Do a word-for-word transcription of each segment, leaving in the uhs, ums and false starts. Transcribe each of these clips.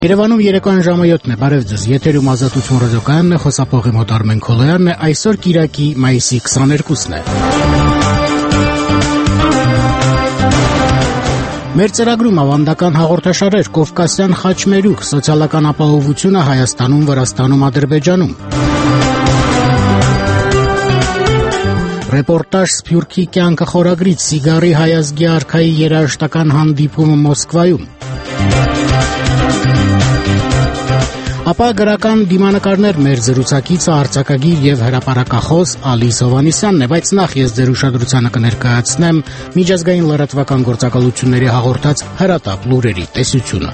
Երևանում երեկոյան ժամը յոթն է, բարև ձեզ, եթերում Ազատություն ռադիոկայանն է, խոսափողի մոտ Արմեն Քոլոյանն է, այսօր կիրակի մայիսի քսաներկուսն է։ Մեր ծրագրում ավանդական հաղորդաշարեր, Կովկասյան խաչմերուկ, սոցիալական ապահովությունը Հայաստանում, Վրաստանում, Ադրբեջանում։ Ռեպորտաժ Սփյուռքի կյանքը խորագրից, Սիգարի հայազգի արքայի երաժշտական հանդիպումը Մոսկվայում։ Ապա գրական դիմանկարներ մեր զրուցակիցը արձակագիր եւ հրապարակախոս Ալիս Հովհաննիսյանն է, բայց նախ ես ձեր ուշադրությանը կներկայացնեմ միջազգային լրատվական գործակալությունների հաղորդած հրատապ լուրերի տեսությունը։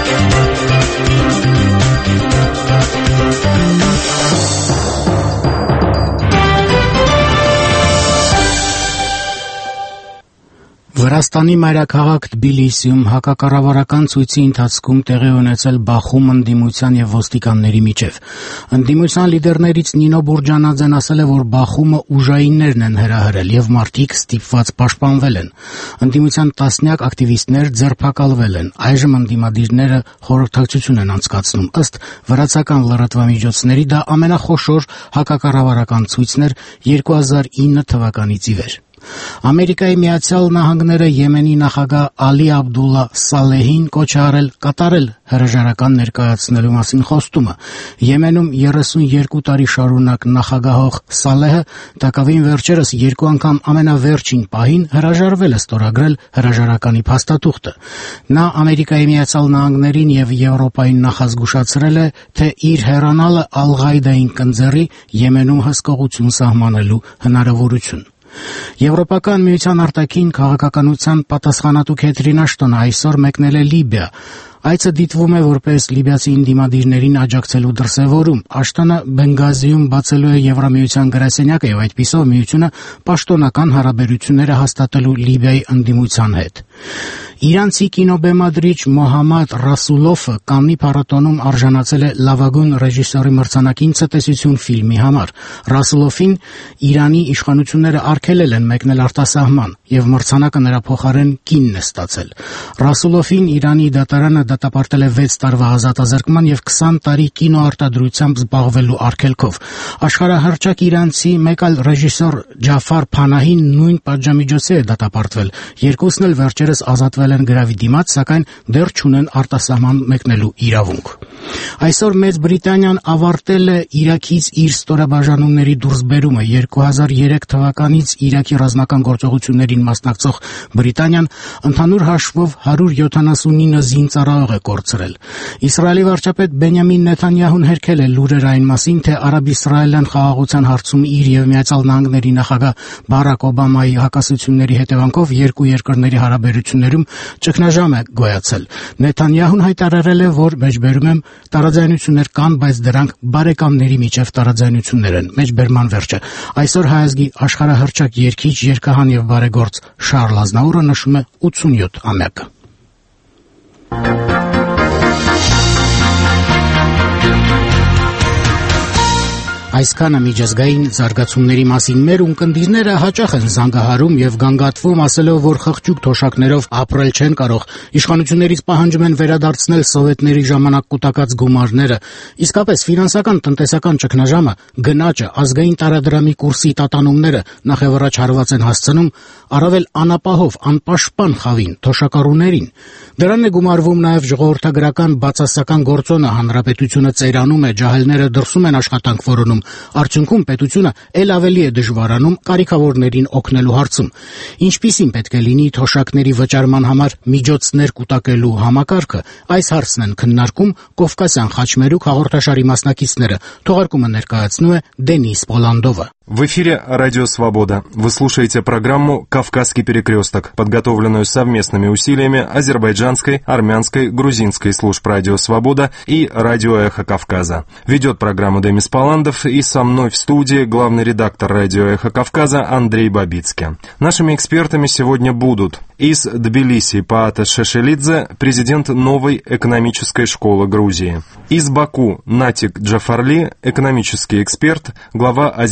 Վրաստանի մայրաքաղաք Թբիլիսիում հակակառավարական ցույցի ընթացքում տեղի ունեցել բախում ընդդիմության եւ ոստիկանների միջև։ Ընդդիմության լիդերներից Նինո Բուրջանաձեն ասել է, որ բախումը ուժայիններն են հրահրել եւ մարդիկ ստիպված պաշտպանվել են։ Ընդդիմության տասնյակ ակտիվիստներ ձերբակալվել են։ Այժմ ընդդիմադիրները խորհրդակցություն են անցկացնում։ Ըստ վրացական լրատվամիջոցների դա ամենախոշոր հակակառավարական ցույցն էր երկու հազար ինը թվականից ի վեր։ Ամերիկայի Միացյալ Նահանգները Եմենի նախագահ Ալի Աբդուլլա Սալեհին կոչ է արել կատարել հրաժարական ներկայացնելու մասին խոստումը։ Եմենում երեսունյոթ տարի շարունակ նախագահող Սալեհը տակավին վերջերս երկու անգամ ամենավերջին պահին հրաժարվել է ստորագրել հրաժարականի փաստաթուղթը։ Նա Ամերիկայի Միացյալ Նահանգներին եւ Եվրոպային նախազգուշացրել է, թե իր հեռանալը Ալ-Ղաիդային կնձեռի Եմենում հսկողություն սահմանելու հնարավորություն։ Եվրոպական միության արտաքին քաղաքականության պատասխանատու Քեթրին Աշտոնը այսօր մեկնել է Լիբիա։ Այցը դիտվում է որպես լիբիացի ընդդիմադիրներին աջակցելու դրսևորում։ Աշտոնը Բենգազիում բացելու է Եվրամիության գրասենյակը եւ այդպիսով միությունը պաշտոնական հարաբերությունները հաստատելու Լիբիայի ընդդիմության հետ։ Իրանցի կինոբեմադրիչ Մոհամմադ Ռասուլովը Կաննի փառատոնում արժանացել է լավագույն ռեժիսորի մրցանակին ցտեսություն ֆիլմի համար։ Ռասուլովին Իրանի իշխանությունները արգելել են մեկնել արտասահման եւ մրցանակը նրա փոխարեն կինն է ստացել։ Ռասուլովին Իրանի դատարանը դատապարտել է վեց տարվա ազատազրկման եւ քսան տարի կինոարտադրությամբ զբաղվելու արգելքով։ Աշխարհահռչակ իրանցի մեկ այլ ռեժիսոր Ջաֆար Փանահին նույն պատժամիջոցի է դատապարտվել։ Երկուսն էլ վերջերս ազատվել են գրավի դիմաց, սակայն դեռ չունեն արտասահման մեկնելու իրավունք։ Այսօր Մեծ Բրիտանիան ավարտել է Իրաքից իր ստորաբաժանումների դուրսբերումը։ երկու հազար երեք թվականից Իրաքի ռազմական գործողություններին մասնակցող Բրիտանիան ընդհանուր հաշվով հարյուր յոթանասունինը զինծառայող է կորցրել։ Իսրայելի վարչապետ Բենյամին Նեթանյահուն հերքել է լուրեր այն մասին, թե արաբ-իսրայելյան խաղաղության հարցում իր եւ Միացյալ Նահանգների նախագահ Բարակ Օբամայի հակասությունների հետևանքով երկու երկրների հարաբերություններում ճգնաժամ է գոյացել։ Նեթանյահուն հայտարարել է, որ մեջբերում եմ տարաձայնություններ կան, բայց դրանք բարեկամների միջև տարաձայնություններ են։ Մեջբերման վերջը։ Այսօր հայազգի աշխարհահռչակ երգիչ, երգահան եւ բարեգործ Շարլ Ազնաուրը նշում է ութսունյոթ ամյակը։ Այսքանը միջազգային զարգացումների մասին մեր ունկնդիրները հաճախ են զանգահարում եւ գանգատվում, ասելով, որ խղճուկ թոշակներով ապրել չեն կարող։ Իշխանություններից պահանջում են վերադարձնել սովետների ժամանակ կուտակած գումարները։ Իսկապես ֆինանսական տնտեսական ճգնաժամը, գնաճը, ազգային տարադրամի կուրսի տատանումները նախևառաջ հարված են հասցնում առավել անապահով, անպաշտպան խավին, թոշակառուներին։ Դրան է գումարվում նաեւ ժողովրդագրական բացասական գործոնը, հանրապետությունը ծերանում է, ջահելները դրսում են աշխատանք որոնում։ Արդյունքում պետությունը ել ավելի է դժվարանում կարիքավորներին օգնելու հարցում։ Ինչպիսին պետք է լինի թոշակների վճարման համար միջոցներ կուտակելու համակարգը, այս հարցն են քննարկում Կովկասյան խաչմերուկ հաղորդաշարի մասնակիցները։ Թողարկումը ներկայացնում է Դենիս Պոլանդովը։ В эфире Радио Свобода. Вы слушаете программу «Кавказский перекресток», подготовленную совместными усилиями азербайджанской, армянской, грузинской служб Радио Свобода и Радио Эхо Кавказа. Ведет программу Демис Паландов и со мной в студии главный редактор Радио Эхо Кавказа Андрей Бабицкий. Нашими экспертами сегодня будут из Тбилиси Паата Шешелидзе, президент новой экономической школы Грузии. Из Баку Натик Джафарли, экономический эксперт, глава Азербайджана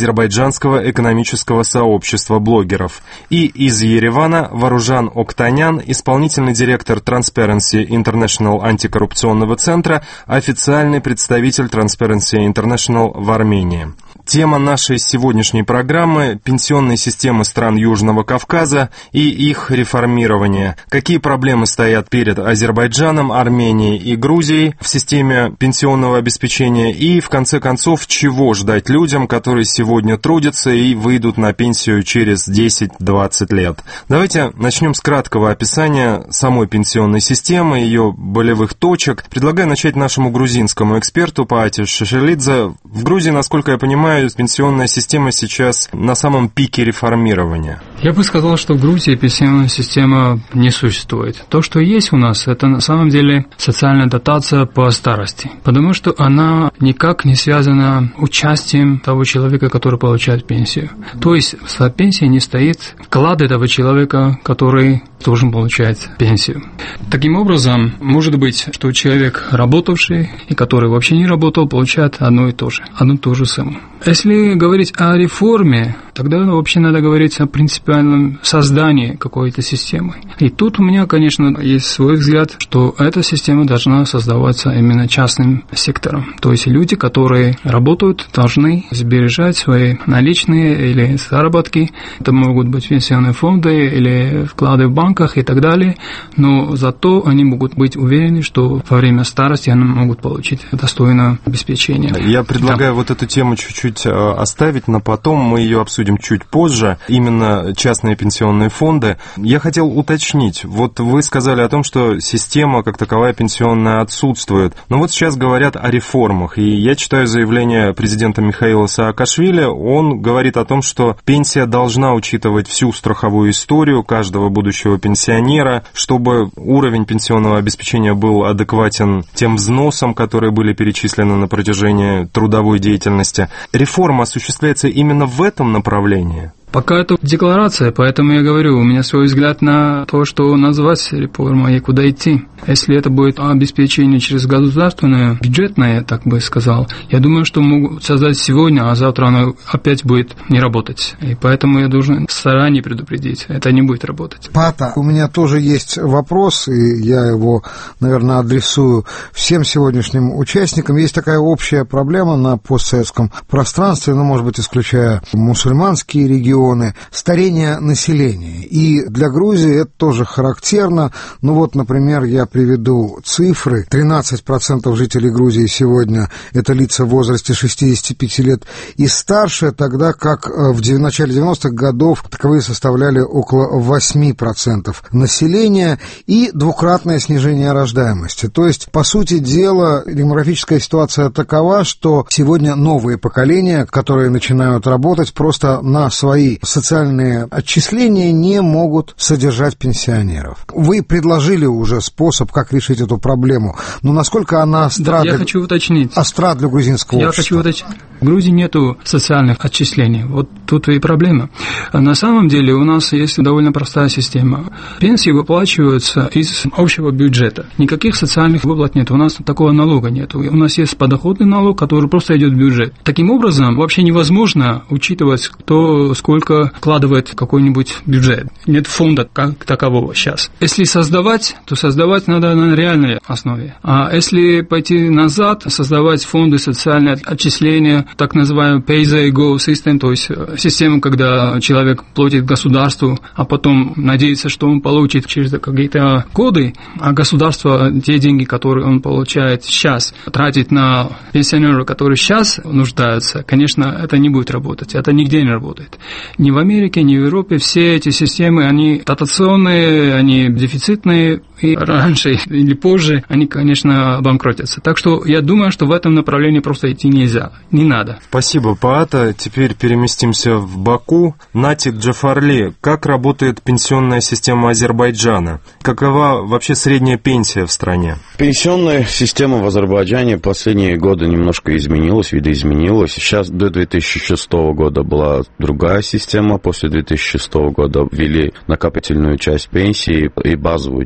Азербайджанского экономического сообщества блогеров. И из Еревана Варужан Октанян, исполнительный директор Transparency International антикоррупционного центра, официальный представитель Transparency International в Армении. Тема нашей сегодняшней программы – пенсионные системы стран Южного Кавказа и их реформирование. Какие проблемы стоят перед Азербайджаном, Арменией и Грузией в системе пенсионного обеспечения и, в конце концов, чего ждать людям, которые сегодня трудятся и выйдут на пенсию через десять-двадцать лет. Давайте начнем с краткого описания самой пенсионной системы, ее болевых точек. Предлагаю начать нашему грузинскому эксперту Паате Шишелидзе. В Грузии, насколько я понимаю, пенсионная система сейчас на самом пике реформирования. Я бы сказал, что в Грузии пенсионная система не существует. То, что есть у нас, это на самом деле социальная дотация по старости, потому что она никак не связана с участием того человека, который получает пенсию. То есть в пенсии не стоит вклад этого человека, который должен получать пенсию. Таким образом, может быть, что человек, работавший и который вообще не работал, получает одно и то же, одну и ту же сумму. Если говорить о реформе, тогда вообще надо говорить о принципиальном создании какой-то системы. И тут у меня, конечно, есть свой взгляд, что эта система должна создаваться именно частным сектором. То есть люди, которые работают, должны сбережать свои наличные или заработки. Это могут быть пенсионные фонды или вклады в банках и так далее. Но зато они могут быть уверены, что во время старости они могут получить достойное обеспечение. Я предлагаю да. вот эту тему чуть-чуть оставить на потом, мы ее обсудим чуть позже, именно частные пенсионные фонды. Я хотел уточнить, вот вы сказали о том, что система как таковая пенсионная отсутствует, но вот сейчас говорят о реформах, и я читаю заявление президента Михаила Саакашвили, он говорит о том, что пенсия должна учитывать всю страховую историю каждого будущего пенсионера, чтобы уровень пенсионного обеспечения был адекватен тем взносам, которые были перечислены на протяжении трудовой деятельности. Реформа осуществляется именно в этом направлении? Пока это декларация, поэтому я говорю, у меня свой взгляд на то, что назвать реформой и куда идти. Если это будет обеспечение через государственное, бюджетное, я так бы сказал, я думаю, что могут создать сегодня, а завтра оно опять будет не работать. И поэтому я должен заранее предупредить, это не будет работать. Пата, у меня тоже есть вопрос, и я его, наверное, адресую всем сегодняшним участникам. Есть такая общая проблема на постсоветском пространстве, ну, может быть, исключая мусульманские регионы, старение населения. И для Грузии это тоже характерно. Ну вот, например, я приведу цифры. тринадцать процентов жителей Грузии сегодня это лица в возрасте шестидесяти пяти лет и старше, тогда как в начале девяностых годов таковые составляли около восемь процентов населения, и двукратное снижение рождаемости. То есть, по сути дела, демографическая ситуация такова, что сегодня новые поколения, которые начинают работать, просто на свои социальные отчисления не могут содержать пенсионеров. Вы предложили уже способ, как решить эту проблему, но насколько она остра, да, для... я хочу уточнить. остра для грузинского я общества? Я хочу уточнить. В Грузии нету социальных отчислений. Вот тут и проблема. На самом деле у нас есть довольно простая система. Пенсии выплачиваются из общего бюджета. Никаких социальных выплат нет. У нас такого налога нет. У нас есть подоходный налог, который просто идет в бюджет. Таким образом, вообще невозможно учитывать, кто сколько вкладывает какой-нибудь бюджет. Нет фонда как такового сейчас. Если создавать, то создавать надо на реальной основе. А если пойти назад, создавать фонды социальные отчисления, так называемый pay-as-you-go system, то есть систему, когда человек платит государству, а потом надеется, что он получит через какие-то годы, а государство те деньги, которые он получает сейчас, тратит на пенсионеров, которые сейчас нуждаются, конечно, это не будет работать. Это нигде не работает. Ни в Америке, ни в Европе все эти системы, они дотационные, они дефицитные, и раньше или позже они, конечно, обанкротятся. Так что я думаю, что в этом направлении просто идти нельзя, не надо. Спасибо, Паата. Теперь переместимся в Баку. Натик Джафарли, как работает пенсионная система Азербайджана? Какова вообще средняя пенсия в стране? Пенсионная система в Азербайджане последние годы немножко изменилась, видоизменилась. Сейчас до две тысячи шестого года была другая система. После две тысячи шестого года ввели накопительную часть пенсии и базовую часть пенсии.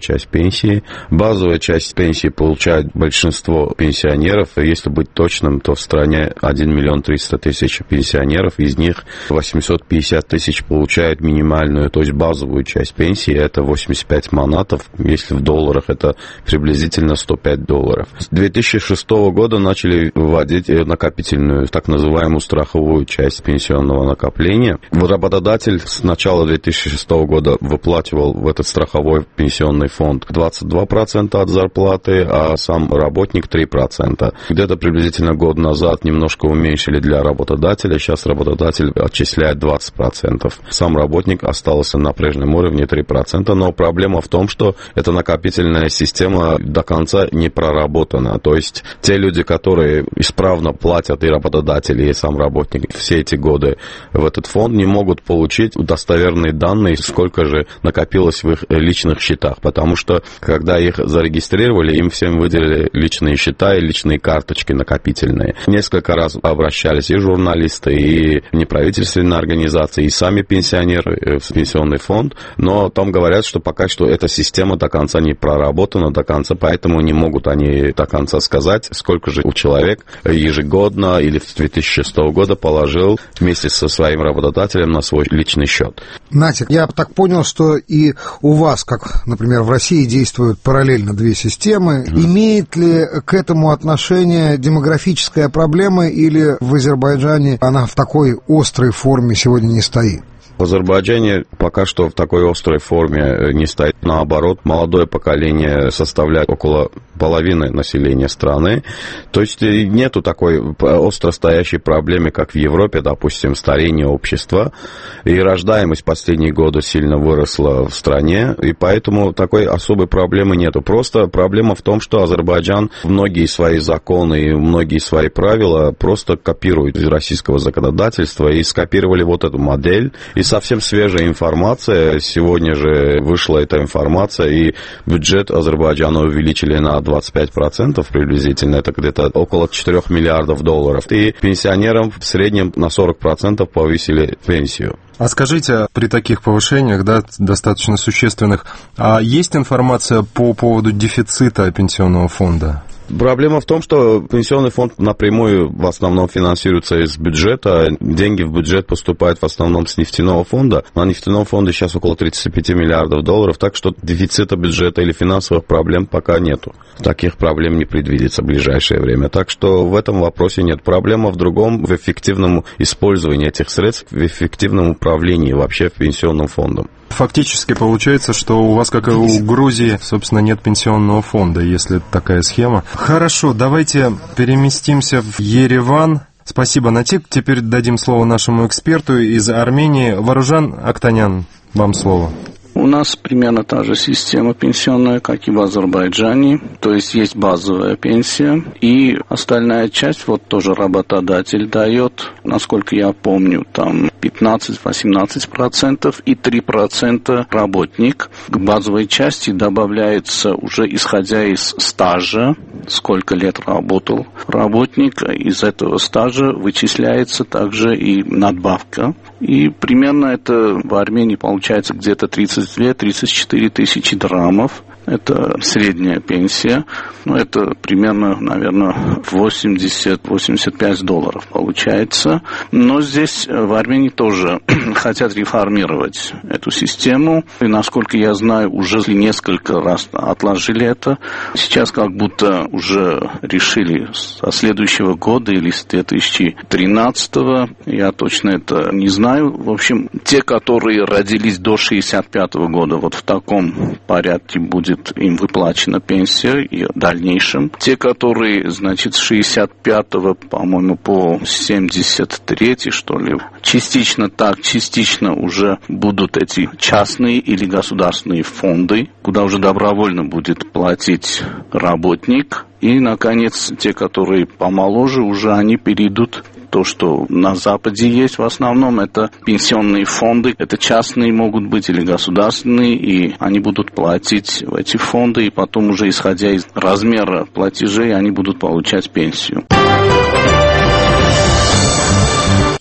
пенсии. Базовая часть пенсии получает большинство пенсионеров. И если быть точным, то в стране один миллион триста тысяч пенсионеров. Из них восемьсот пятьдесят тысяч получают минимальную, то есть базовую часть пенсии. Это восемьдесят пять манатов. Если в долларах, это приблизительно сто пять долларов. С две тысячи шестого года начали вводить накопительную, так называемую страховую часть пенсионного накопления. Работодатель с начала две тысячи шестого года выплачивал в этот страховой пенсионный фонд двадцать два процента от зарплаты, а сам работник три процента. Где-то приблизительно год назад немножко уменьшили для работодателя, сейчас работодатель отчисляет двадцать процентов. Сам работник остался на прежнем уровне три процента, но проблема в том, что эта накопительная система до конца не проработана. То есть те люди, которые исправно платят, и работодатели, и сам работник все эти годы в этот фонд, не могут получить достоверные данные, сколько же накопилось в их личных счетах, потому что когда их зарегистрировали, им всем выделили личные счета и личные карточки накопительные. Несколько раз обращались и журналисты, и неправительственные организации, и сами пенсионеры в пенсионный фонд, но там говорят, что пока что эта система до конца не проработана, до конца, поэтому не могут они до конца сказать, сколько же у человека ежегодно или с две тысячи шестого года положил вместе со своим работодателем на свой личный счет. Натик, я так понял, что и у вас, как, например, в России, действуют параллельно две системы. Mm. Имеет ли к этому отношение демографическая проблема, или в Азербайджане она в такой острой форме сегодня не стоит? В Азербайджане пока что в такой острой форме не стоит. Наоборот, молодое поколение составляет около половины населения страны. То есть нету такой остро стоящей проблемы, как в Европе, допустим, старение общества. И рождаемость в последние годы сильно выросла в стране, и поэтому такой особой проблемы нету. Просто проблема в том, что Азербайджан многие свои законы и многие свои правила просто копирует из российского законодательства, и скопировали вот эту модель. И совсем свежая информация, сегодня же вышла эта информация, и бюджет Азербайджана увеличили на двадцать пять процентов приблизительно, это где-то около четырех миллиардов долларов. И пенсионерам в среднем на сорок процентов повысили пенсию. А скажите, при таких повышениях, да, достаточно существенных, а есть информация по поводу дефицита пенсионного фонда? Проблема в том, что пенсионный фонд напрямую в основном финансируется из бюджета. Деньги в бюджет поступают в основном с нефтяного фонда. На нефтяном фонде сейчас около тридцать пять миллиардов долларов, так что дефицита бюджета или финансовых проблем пока нету. Таких проблем не предвидится в ближайшее время. Так что в этом вопросе нет. Проблема в другом, в эффективном использовании этих средств, в эффективном управлении вообще пенсионным фондом. Фактически получается, что у вас, как и у Грузии, собственно, нет пенсионного фонда, если такая схема. Хорошо, давайте переместимся в Ереван. Спасибо, Натик. Теперь дадим слово нашему эксперту из Армении. Варужан Актанян, вам слово. У нас примерно та же система пенсионная, как и в Азербайджане. То есть есть базовая пенсия, и остальная часть, вот тоже работодатель дает, насколько я помню, там пятнадцать-восемнадцать процентов и три процента работник. К базовой части добавляется уже исходя из стажа, сколько лет работал работник, из этого стажа вычисляется также и надбавка. И примерно это в Армении получается где-то тридцать две - тридцать четыре тысячи драмов. Это средняя пенсия. Ну, это примерно, наверное, восемьдесят - восемьдесят пять долларов получается. Но здесь в Армении тоже хотят реформировать эту систему. И, насколько я знаю, уже несколько раз отложили это. Сейчас как будто уже решили со следующего года или с две тысячи тринадцатого. Я точно это не знаю. В общем, те, которые родились до шестьдесят пятого года, вот в таком порядке будет им выплачена пенсия и в дальнейшем. Те, которые, значит, с шестьдесят пятого, по-моему, по семьдесят третий, что ли, частично так, частично уже будут эти частные или государственные фонды, куда уже добровольно будет платить работник. И, наконец, те, которые помоложе, уже они перейдут. То, что на Западе есть в основном, это пенсионные фонды, это частные могут быть или государственные, и они будут платить в эти фонды, и потом уже исходя из размера платежей, они будут получать пенсию.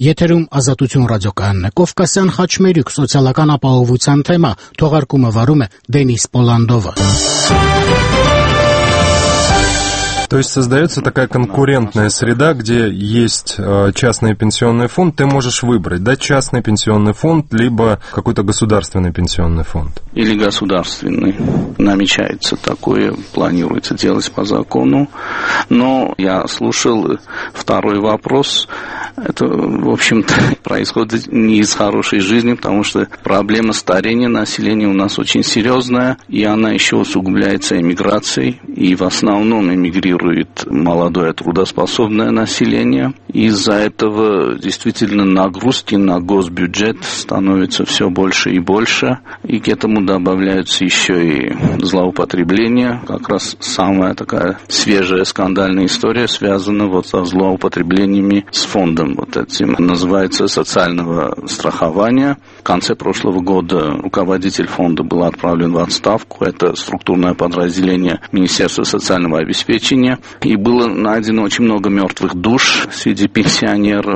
Եթերում Ազատություն ռադիոկայանն է։ Կովկասյան խաչմերուկ սոցիալական ապահովության թեմա թողարկումը վարում է Դենիս Պոլանդովը։ То есть создается такая конкурентная среда, где есть частный пенсионный фонд, ты можешь выбрать, да, частный пенсионный фонд, либо какой-то государственный пенсионный фонд. Или государственный. Намечается такое, планируется делать по закону. Но я слушал второй вопрос. Это, в общем-то, происходит не из хорошей жизни, потому что проблема старения населения у нас очень серьезная, и она еще усугубляется эмиграцией, и в основном эмигрирует молодое трудоспособное население. Из-за этого действительно нагрузки на госбюджет становится все больше и больше, и к этому добавляются еще и злоупотребления. Как раз самая такая свежая скандальная история связана вот со злоупотреблениями с фондом вот этим. Называется социального страхования. В конце прошлого года руководитель фонда был отправлен в отставку. Это структурное подразделение Министерства социального обеспечения. И было найдено очень много мертвых душ среди пенсионеров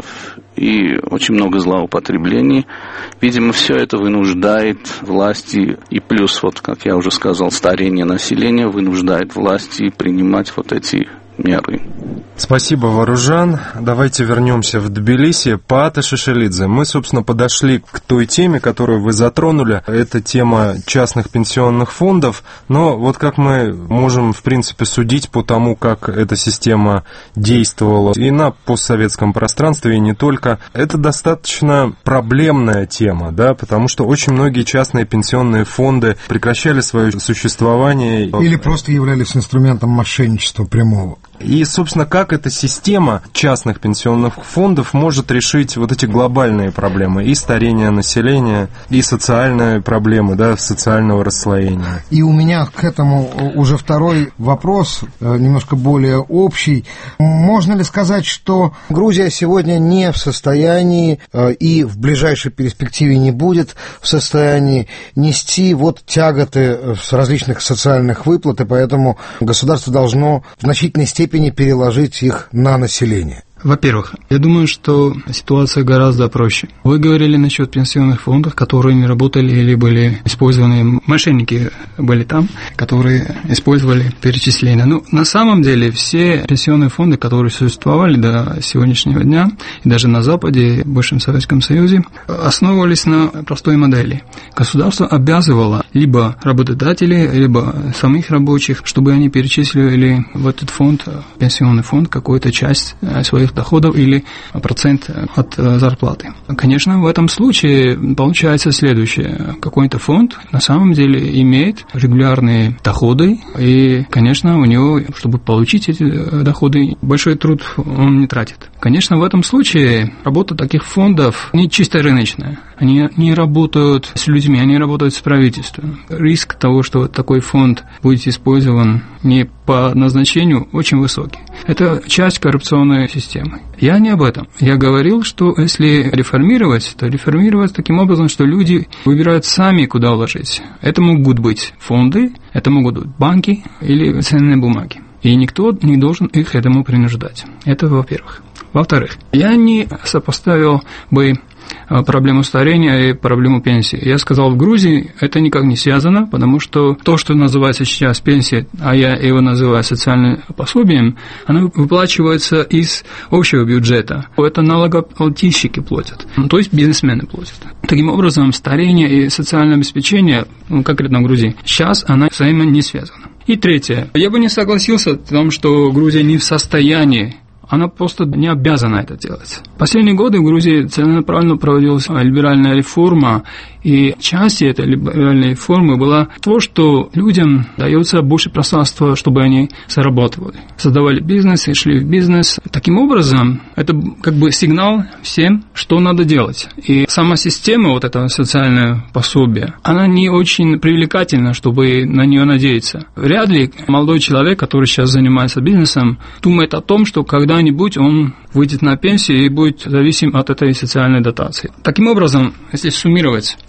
и очень много злоупотреблений. Видимо, все это вынуждает власти, и плюс, вот, как я уже сказал, старение населения вынуждает власти принимать вот эти меры. Спасибо, Варужан. Давайте вернемся в Тбилиси. Паата Шишелидзе, мы, собственно, подошли к той теме, которую вы затронули. Это тема частных пенсионных фондов. Но вот как мы можем, в принципе, судить по тому, как эта система действовала и на постсоветском пространстве, и не только, это достаточно проблемная тема, да, потому что очень многие частные пенсионные фонды прекращали свое существование. Или просто являлись инструментом мошенничества прямого. И, собственно, как эта система частных пенсионных фондов может решить вот эти глобальные проблемы и старения населения, и социальные проблемы, да, социального расслоения. И у меня к этому уже второй вопрос, немножко более общий. Можно ли сказать, что Грузия сегодня не в состоянии и в ближайшей перспективе не будет в состоянии нести вот тяготы с различных социальных выплат, и поэтому государство должно в значительной степени переложить их на население? Во-первых, я думаю, что ситуация гораздо проще. Вы говорили насчет пенсионных фондов, которые не работали или были использованы, мошенники были там, которые использовали перечисления. Ну, на самом деле, все пенсионные фонды, которые существовали до сегодняшнего дня, и даже на Западе, в бывшем Советском Союзе, основывались на простой модели. Государство обязывало либо работодателей, либо самих рабочих, чтобы они перечислили в этот фонд, пенсионный фонд, какую-то часть своих доходов или процент от зарплаты. Конечно, в этом случае получается следующее. Какой-то фонд на самом деле имеет регулярные доходы, и, конечно, у него, чтобы получить эти доходы, большой труд он не тратит. Конечно, в этом случае работа таких фондов не чисто рыночная. Они не работают с людьми, они работают с правительством. Риск того, что такой фонд будет использован не по назначению, очень высокий. Это часть коррупционной системы. Я не об этом. Я говорил, что если реформировать, то реформировать таким образом, что люди выбирают сами, куда вложить. Это могут быть фонды, это могут быть банки или ценные бумаги. И никто не должен их этому принуждать. Это во-первых. Во-вторых, я не сопоставил бы проблему старения и проблему пенсии. Я сказал, в Грузии это никак не связано, потому что то, что называется сейчас пенсия, а я его называю социальным пособием, оно выплачивается из общего бюджета. Это налогоплательщики платят, то есть бизнесмены платят. Таким образом, старение и социальное обеспечение, ну, конкретно в Грузии, сейчас оно взаимно не связано. И третье. Я бы не согласился о том, что Грузия не в состоянии, она просто не обязана это делать. В последние годы в Грузии целенаправленно проводилась либеральная реформа, и частью этой либеральной реформы была то, что людям дается больше пространства, чтобы они зарабатывали, создавали бизнес и шли в бизнес. Таким образом, это как бы сигнал всем, что надо делать. И сама система, вот это социальное пособие, она не очень привлекательна, чтобы на нее надеяться. Вряд ли молодой человек, который сейчас занимается бизнесом, думает о том, что когда-нибудь он выйдет на пенсию и будет зависим от этой социальной дотации. Таким образом, если суммировать,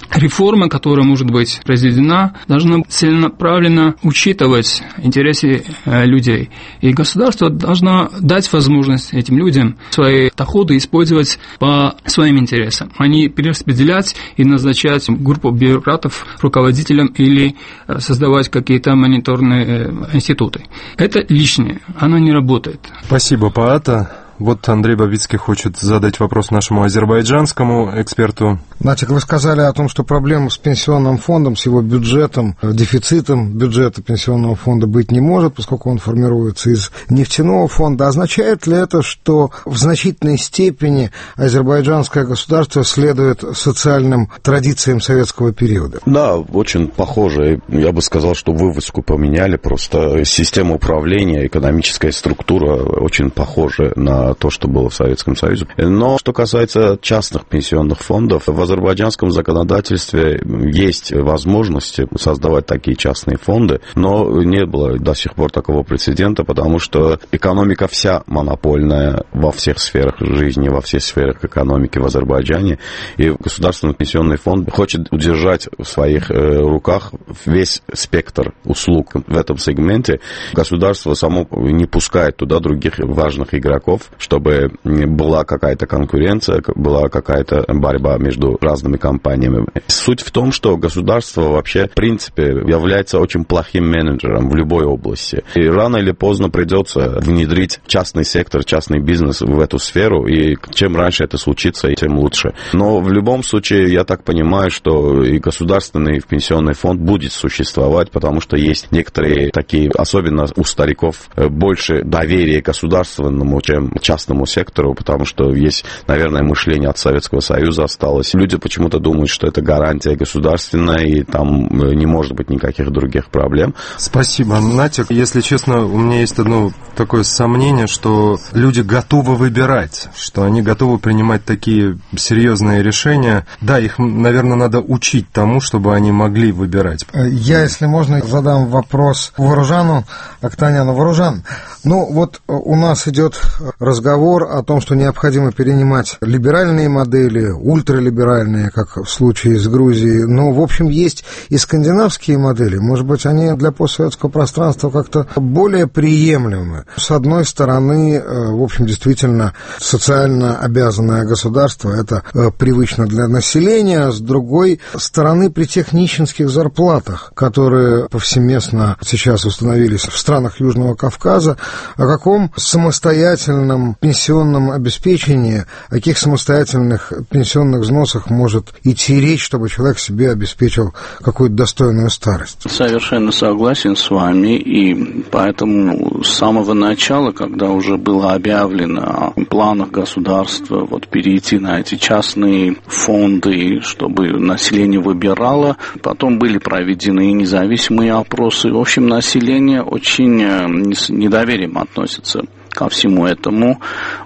реформа, которая может быть произведена, должна целенаправленно учитывать интересы людей. И государство должно дать возможность этим людям свои доходы использовать по своим интересам, а не перераспределять и назначать группу бюрократов руководителям или создавать какие-то мониторные институты. Это лишнее, оно не работает. Спасибо, Паата. Вот Андрей Бабицкий хочет задать вопрос нашему азербайджанскому эксперту. Натик, вы сказали о том, что проблема с пенсионным фондом, с его бюджетом, дефицитом бюджета пенсионного фонда быть не может, поскольку он формируется из нефтяного фонда. Означает ли это, что в значительной степени азербайджанское государство следует социальным традициям советского периода? Да, очень похоже. Я бы сказал, что вывеску поменяли, просто система управления, экономическая структура очень похожа на то, что было в Советском Союзе. Но что касается частных пенсионных фондов, в азербайджанском законодательстве есть возможности создавать такие частные фонды, но не было до сих пор такого прецедента, потому что экономика вся монопольная во всех сферах жизни, во всех сферах экономики в Азербайджане, и государственный пенсионный фонд хочет удержать в своих руках весь спектр услуг в этом сегменте. Государство само не пускает туда других важных игроков, чтобы была какая-то конкуренция, была какая-то борьба между разными компаниями. Суть в том, что государство вообще, в принципе, является очень плохим менеджером в любой области. И рано или поздно придется внедрить частный сектор, частный бизнес в эту сферу, и чем раньше это случится, тем лучше. Но в любом случае, я так понимаю, что и государственный пенсионный фонд будет существовать, потому что есть некоторые такие, особенно у стариков, больше доверия государственному, чем частному сектору, потому что есть, наверное, мышление от Советского Союза осталось. Люди почему-то думают, что это гарантия государственная, и там не может быть никаких других проблем. Спасибо, Натик. Если честно, у меня есть одно такое сомнение, что люди готовы выбирать, что они готовы принимать такие серьезные решения. Да, их, наверное, надо учить тому, чтобы они могли выбирать. Я, если можно, задам вопрос Вооружану, Октаняну. Вооружан, ну вот у нас идет разговор о том, что необходимо перенимать либеральные модели, ультралиберальные, как в случае с Грузией. Но, в общем, есть и скандинавские модели. Может быть, они для постсоветского пространства как-то более приемлемы. С одной стороны, в общем, действительно, социально обязанное государство – это привычно для населения. С другой стороны, при тех нищенских зарплатах, которые повсеместно сейчас установились в странах Южного Кавказа, о каком самостоятельном пенсионном обеспечении, о каких самостоятельных пенсионных взносах может идти речь, чтобы человек себе обеспечил какую-то достойную старость? Совершенно согласен с вами, и поэтому с самого начала, когда уже было объявлено о планах государства вот, перейти на эти частные фонды, чтобы население выбирало, потом были проведены независимые опросы. В общем, население очень с недоверием относится ко всему этому,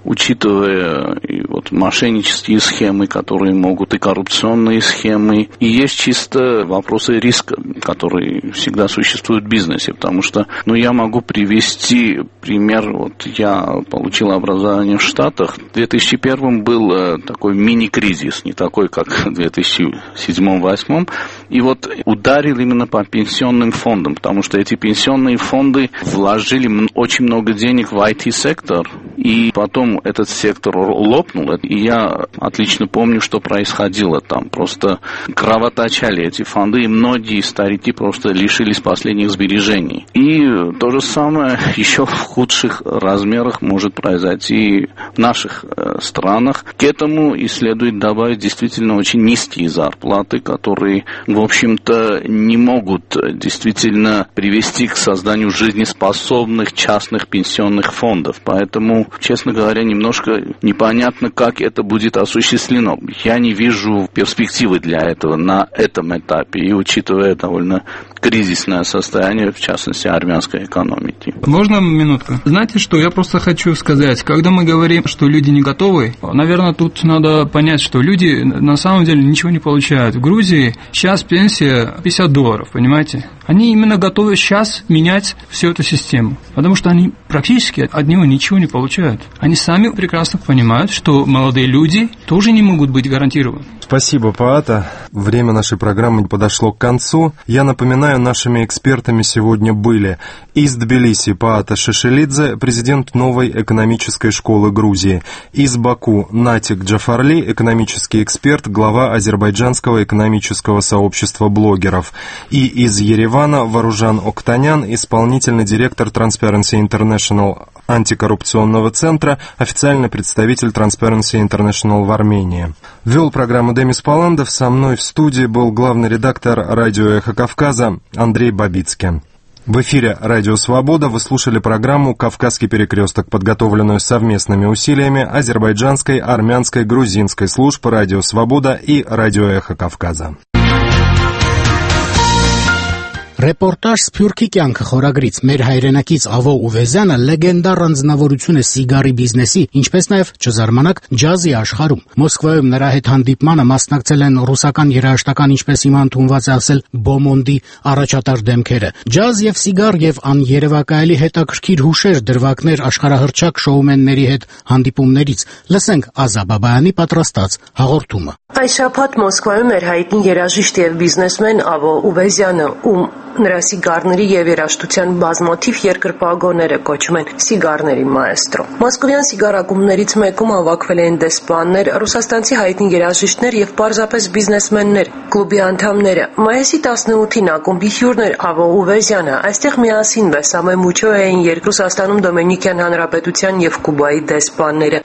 учитывая и вот мошеннические схемы, которые могут, и коррупционные схемы. И есть чисто вопросы риска, которые всегда существуют в бизнесе, потому что, ну, я могу привести пример, вот я получил образование в Штатах. В две тысячи первом был такой мини-кризис, не такой, как в две тысячи седьмом — две тысячи восьмом, и вот ударил именно по пенсионным фондам, потому что эти пенсионные фонды вложили очень много денег в ай ти-сектор, и потом этот сектор лопнул, и я отлично помню, что происходило там. Просто кровоточали эти фонды, и многие старики просто лишились последних сбережений. И то же самое еще в худших размерах может произойти в наших э, странах. К этому и следует добавить действительно очень низкие зарплаты, которые, в общем-то, не могут действительно привести к созданию жизнеспособных частных пенсионных фондов. Поэтому, честно говоря, немножко непонятно, как это будет осуществлено. Я не вижу перспективы для этого на этом этапе, и учитывая довольно кризисное состояние, в частности, армянской экономики. Можно минутку? Знаете что, я просто хочу сказать, когда мы говорим, что люди не готовы, наверное, тут надо понять, что люди на самом деле ничего не получают. В Грузии сейчас пенсия пятьдесят долларов, понимаете? Они именно готовы сейчас менять всю эту систему, потому что они практически от него ничего не получают. Они сами прекрасно понимают, что молодые люди тоже не могут быть гарантированы. Спасибо, Паата. Время нашей программы подошло к концу. Я напоминаю, нашими экспертами сегодня были из Тбилиси Паата Шишелидзе, президент новой экономической школы Грузии, из Баку Натик Джафарли, экономический эксперт, глава Азербайджанского экономического сообщества блогеров, и из Еревана Варужан Октанян, исполнительный директор Transparency International антикоррупционного центра, официальный представитель Transparency International в Армении. Вел программу Демис Паландов, со мной в студии был главный редактор радио «Эхо Кавказа» Андрей Бабицкий. В эфире «Радио Свобода» вы слушали программу «Кавказский перекресток», подготовленную совместными усилиями азербайджанской, армянской, грузинской служб «Радио Свобода» и «Радио Эхо Кавказа». Ռեպորտաժ Սփյուռքի կյանքը խորագրից մեր հայրենակից Ավո Ուվեզյանը լեգենդար անձնավորություն է սիգարի բիզնեսի, ինչպես նաև չզարմանաք ջազի աշխարհում։ Մոսկվայում նրա հետ հանդիպմանը մասնակցել են ռուսական երաժշտական, ինչպես հիմա ընդունված է ասել, բոմոնդի առաջատար դեմքերը։ Ջազ եւ սիգար եւ աներևակայելի հետաքրքիր հուշեր, դրվագներ աշխարհահռչակ շոումենների հետ հանդիպումներից։ Լսենք Ազա Բաբայանի պատրաստած հաղորդումը։ Այս շաբաթ Մոսկվայում էր հայտնի երաժիշտ եւ բիզնեսմեն Ավո Ուվեզյանը, ում նրա սիգարների եւ երաժշտության բազմաթիվ երկրպագոները կոչում են սիգարների մաեստրո։ Մոսկովյան սիգարակումներից մեկում հավաքվել են դեսպաններ, ռուսաստանցի հայտնի երաժիշտներ եւ պարզապես բիզնեսմեններ, կլուբի անդամները։ Մայիսի տասնութին ակումբի հյուրն էր Ավո Ուվեզյանը, այստեղ միասին Բեսամե Մուչո էին երկու Ռուսաստանում Դոմինիկյան Հանրապետության եւ Կուբայի դեսպանները։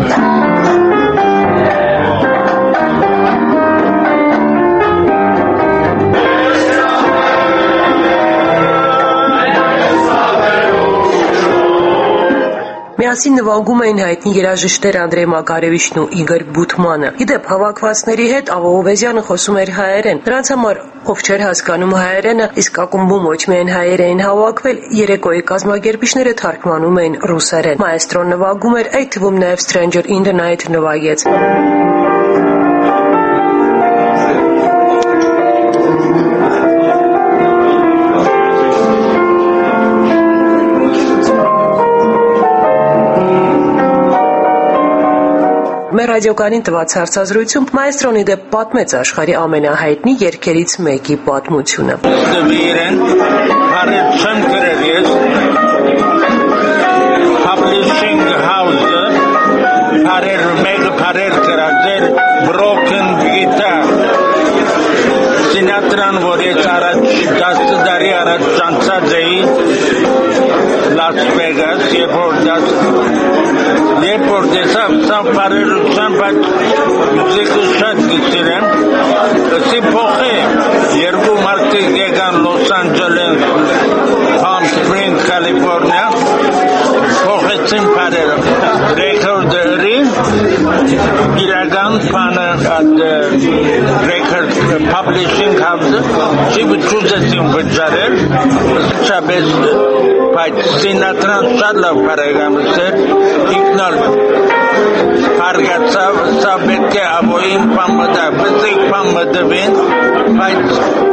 Միասին նվագում էին հայտնի երաժիշտներ Անդրեյ Մակարևիչն ու Իգոր Բութմանը։ Իդեպ հավաքվածների հետ Ավո Ուվեզյանը խոսում էր հայերեն։ Նրանց համար, ով չէր հասկանում հայերենը, իսկ ակումբում ոչ միայն հայեր էին հավաքվել, երեկոյի կազմակերպիչները թարգմանում էին ռուսերեն։ Մայեստրոն նվագում էր, այդ թվում նաև Stranger in the Night նվագեց։ Մեր ռադիոկայանին տված հարցազրույցում մայեստրոն իդեպ պատմեց աշխարհի ամենահայտնի երգերից մեկի պատմությունը։ Publishing house-ը բարեր մեկը բարեր կրակեր broken guitar Սինատրան, որ ես առաջ դասը դարի առաջ շանցած էի Las Vegas, երբ որ դաս երբ որ դեսավ սավ բարերության, բայց մուզիկը շատ գիտիրեմ լսի փոխե երկու մարդիկ եկան Los Angeles, Palm Springs, California փոխեցին բարերը ռեքորդերի իրական բանը record publishing house չի բուծեցին վճարել շաբես բայց Սինատրան շատ լավ բարեկամս էր ինքնալ հարգացավ սա պետք է Ավոյին պամդա բզիկ պամդվին բայց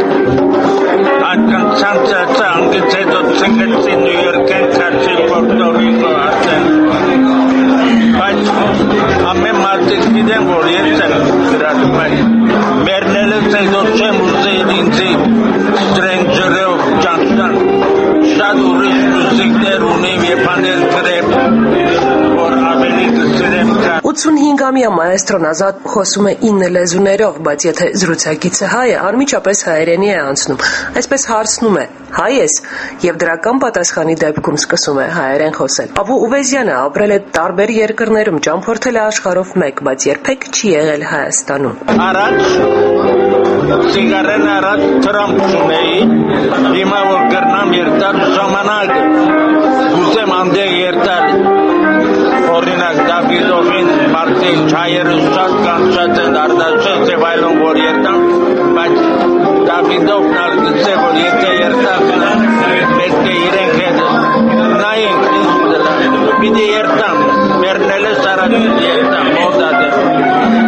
ականցանցը անգից հետո ցնկեցի Նյու Յորքեն քարչի Պորտո Ռիկո ասեն բայց ամեն մարդիկ գիտեն որ ես եմ գրած բայց մերնելս հետո չեմ ուզել ինձի Stranger-ով ճանչան շատ ուրիշ մուզիկներ ունեմ եւ անել գրեմ որ ավելի կսիրեմ ութսունհինգամյա մայեստրոն Ազատ խոսում է ինը լեզուներով, բայց եթե զրուցակիցը հայ է, անմիջապես հայերենի է անցնում։ Այսպես հարցնում է. հայ ես, եւ դրական պատասխանի դեպքում սկսում է հայերեն խոսել։ Ավո Ուվեզյանը ապրել է տարբեր երկրներում, ճամփորդել է աշխարհով մեկ, բայց երբեք չի եղել Հայաստանում։ Առաջ սիգարեն առաջ Թրամփ ունեի, հիմա որ կրնամ երտալ ժամանակ, ուզեմ անդե երտալ օրինակ Դավիդովին մարդիկ չայերը շատ կանչած են արդաշեց եւ այլն որ երտան, բայց Դավիդովն ալգծե որ եթե երտան պետք է իրենք հետ նայենք պիտի երտան մերնելը սարակից երտան մոդադը Բացի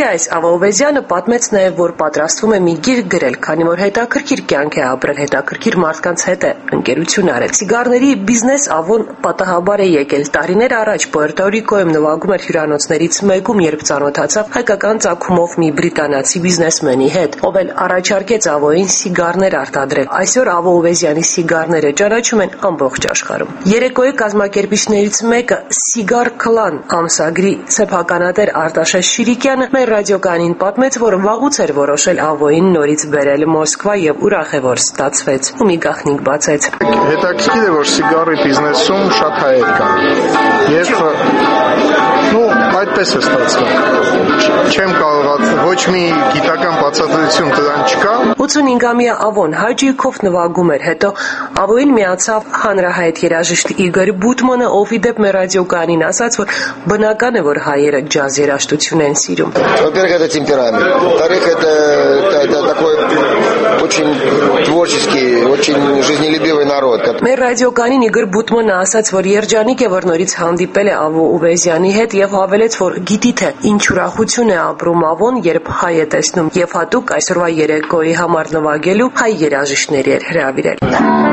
Հետո այս Ավովեզյանը պատմեց նաև, որ պատրաստվում է մի գիրք գրել, քանի որ հետաքրքիր կյանք է ապրել, հետաքրքիր մարդկանց հետ է ընկերություն արել։ Սիգարների բիզնես Ավոն պատահաբար է եկել։ Տարիներ առաջ Պուերտո Ռիկոյում նվագում էր հյուրանոցներից մեկում, երբ ծանոթացավ հայկական ծագումով մի բրիտանացի բիզնեսմենի հետ, ով էլ առաջարկեց Ավոյին սիգարներ արտադրել։ Այսօր Ավովեզյանի սիգարները ճանաչում են ամբողջ աշխարհում։ Երեկոյի կազմակերպիչներից մեկը Cigar Clan ամսագրի սեփականատեր Արտաշես Շիրիկյանը մեր ռադիոկանին պատմեց, որ վաղուց էր որոշել Ավոյին նորից բերել Մոսկվա եւ ուրախ է, որ ստացվեց։ Ու մի գաղտնիք բացեց։ Հետաքրքիր է, որ սիգարի բիզնեսում շատ հայեր կան։ Եվ նո, այդպես է ստացվում։ Չեմ կարող ոչ մի գիտական բացատրություն դրան չկա։ ութսունհինգամյա Ավոն հաճույքով նվագում էր, հետո Ավոյին միացավ հանրահայտ երաժիշտ Իգոր Բուտմանը, ով ի դեպ մեր ռադիոկանին ասաց, որ բնական է, որ հայերը ջազ երաժշտություն են սիրում։ Во-первых, это темперамент. Во-вторых, это, это, это такой очень творческий, очень жизнелюбивый народ. Մեր ռադիոկանին Իգոր Բուտմանը ասաց, որ երջանիկ է, որ նորից հանդիպել է Ավովեզյանի հետ եւ հավելեց, որ գիտի թե ինչ ուրախություն է ապրում Ավոն, երբ հայ է տեսնում, եւ հատուկ այսօրվա երեկոյի համար նվագելու հայ երաժիշտների էր հրավիրել։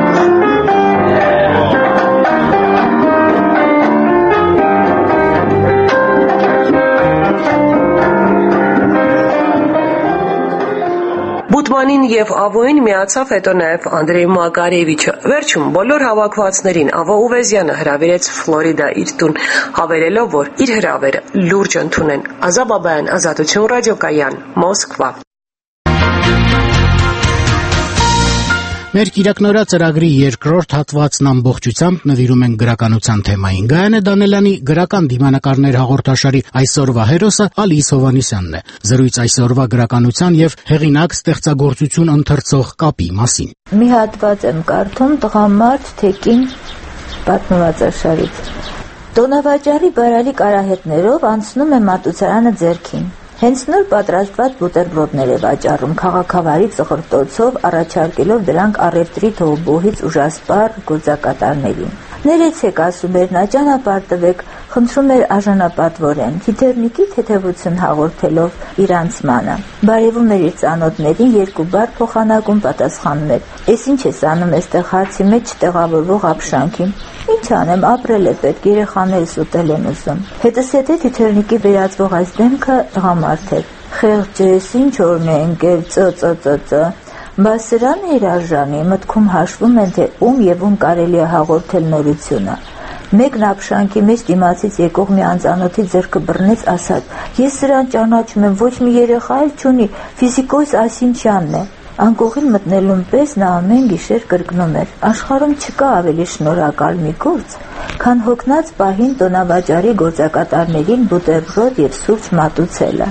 Բուտմանին եւ Ավոյին միացավ հետո նաեւ Անդրեյ Մակարևիչը։ Վերջում բոլոր հավաքվածներին Ավովեզյանը հրավիրեց Ֆլորիդա իր տուն, հավելելով, որ իր հրավերը լուրջ ընդունեն։ Ազա Բաբայան, Ազատություն ռադիոկայան, Մոսկվա։ Մեր Կիրակնորա ծրագրի երկրորդ հատվածն ամբողջությամբ նվիրում են գրականության թեմային։ Գայանե Դանելյանի գրական դիմանկարներ հաղորդաշարի այսօրվա հերոսը Ալիս Հովհաննիսյանն է։ Զրույց այսօրվա գրականության եւ հեղինակ ստեղծագործություն ընթերցող կապի մասին։ Մի հատված եմ կարդում տղամարդ թեկին պատմվածաշարից։ Տոնավաճառի բարալի կարահետներով անցնում է մատուցարանը ձեռքին։ Հենց նոր պատրաստված բուտերբրոդներ է վաճառում քաղաքավարի ծխրտոցով, առաջարկելով դրանք առևտրի թողբոհից ուժասպառ գործակատարներին։ Ներեցեք, ասում էր նա, ճանապարհ տվեք, խնդրում էր արժանապատվորեն, թիթեռնիկի թեթևություն հաղորդելով իր անցմանը։ Բարևում էր իր ծանոթներին, երկու բառ փոխանակում պատասխանում էր. «Էս ինչ ես անում այստեղ հարցի մեջ չտեղավորվող ապշանքին»։ Ինչ անեմ, ապրել է պետք, երեխաներս ուտել են ուզում։ Հետս հետե թիթեռնիկի վերածվող այս դեմքը տղամարդ էր։ Խեղճ ես, ինչ օրն է ընկել, ծ ծ ծ ծ Բա սրան էր արժանի, մտքում հաշվում են, թե ում եւ ում կարելի է հաղորդել նորությունը։ Մեկն ապշանքի մեջ դիմացից եկող մի անծանոթի ձեռքը բռնեց, ասաց. «Ես սրան ճանաչում եմ, ոչ մի երեխա էլ չունի, ֆիզիկոս Ասինչյանն է»։ Անկողին մտնելուն պես նա ամեն գիշեր կրկնում էր. «Աշխարհում չկա ավելի շնորհակալ մի գործ, քան հոգնած պահին տոնավաճառի գործակատարներին բուտերբրոդ եւ սուրճ մատուցելը»։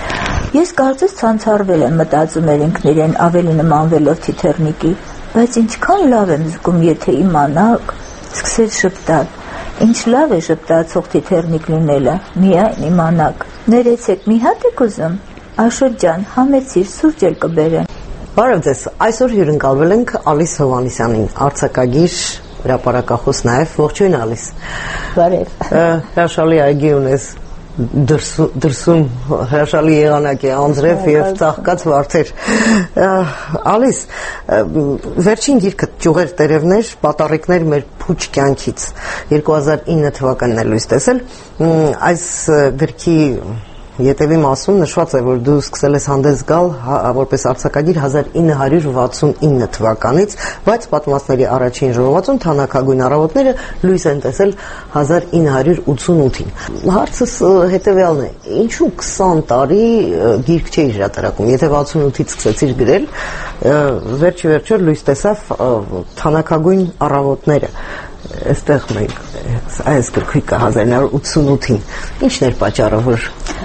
Ես կարծես ցանցարվել եմ, մտածում էր ինքն իրեն, ավելի նմանվելով թիթեռնիկի, բայց ինչքան լավ եմ զգում, եթե իմանաք, սկսեց շպտալ։ Ինչ լավ է շպտացող թիթեռնիկ լինելը, միայն իմանաք։ Ներեցեք, մի հատ եք ուզում։ Աշոտ ջան, համեցիր, սուրճ էլ կբերեմ։ Բարև ձեզ, այսօր հյուրընկալվել ենք Ալիս Հովհաննիսյանին, արձակագիր, հրապարակախոս նաև, ողջույն Ալիս։ Բարև։ Հրաշալի այգի ունես դրսում, հրաշալի եղանակ է, անձրև և ծաղկած վարդեր։ Ալիս, վերջին գիրքը «Ճյուղեր տերևներ, պատառիկներ մեր փուչ կյանքից» երկու հազար ինը թվականն է լույս տեսել։ Այս գրքի ետևի մասում նշված է, որ դու սկսել ես հանդես գալ որպես արձակագիր հազար ինը հարյուր վաթսունինը թվականից, բայց պատմվածքների առաջին ժողովածուն թանաքագույն առավոտները լույս են տեսել հազար ինը հարյուր ութսունութին։ Հարցս հետևյալն է. ինչու քսան տարի գիրք չէի հրատարակում, եթե վաթսունութից սկսեցիր գրել, վերջի վերջո լույս տեսավ թանաքագույն առավոտները։ Այստեղ մենք այս գրքույկը հազար ինը հարյուր ութսունութին ինչն էր պատճառը, որ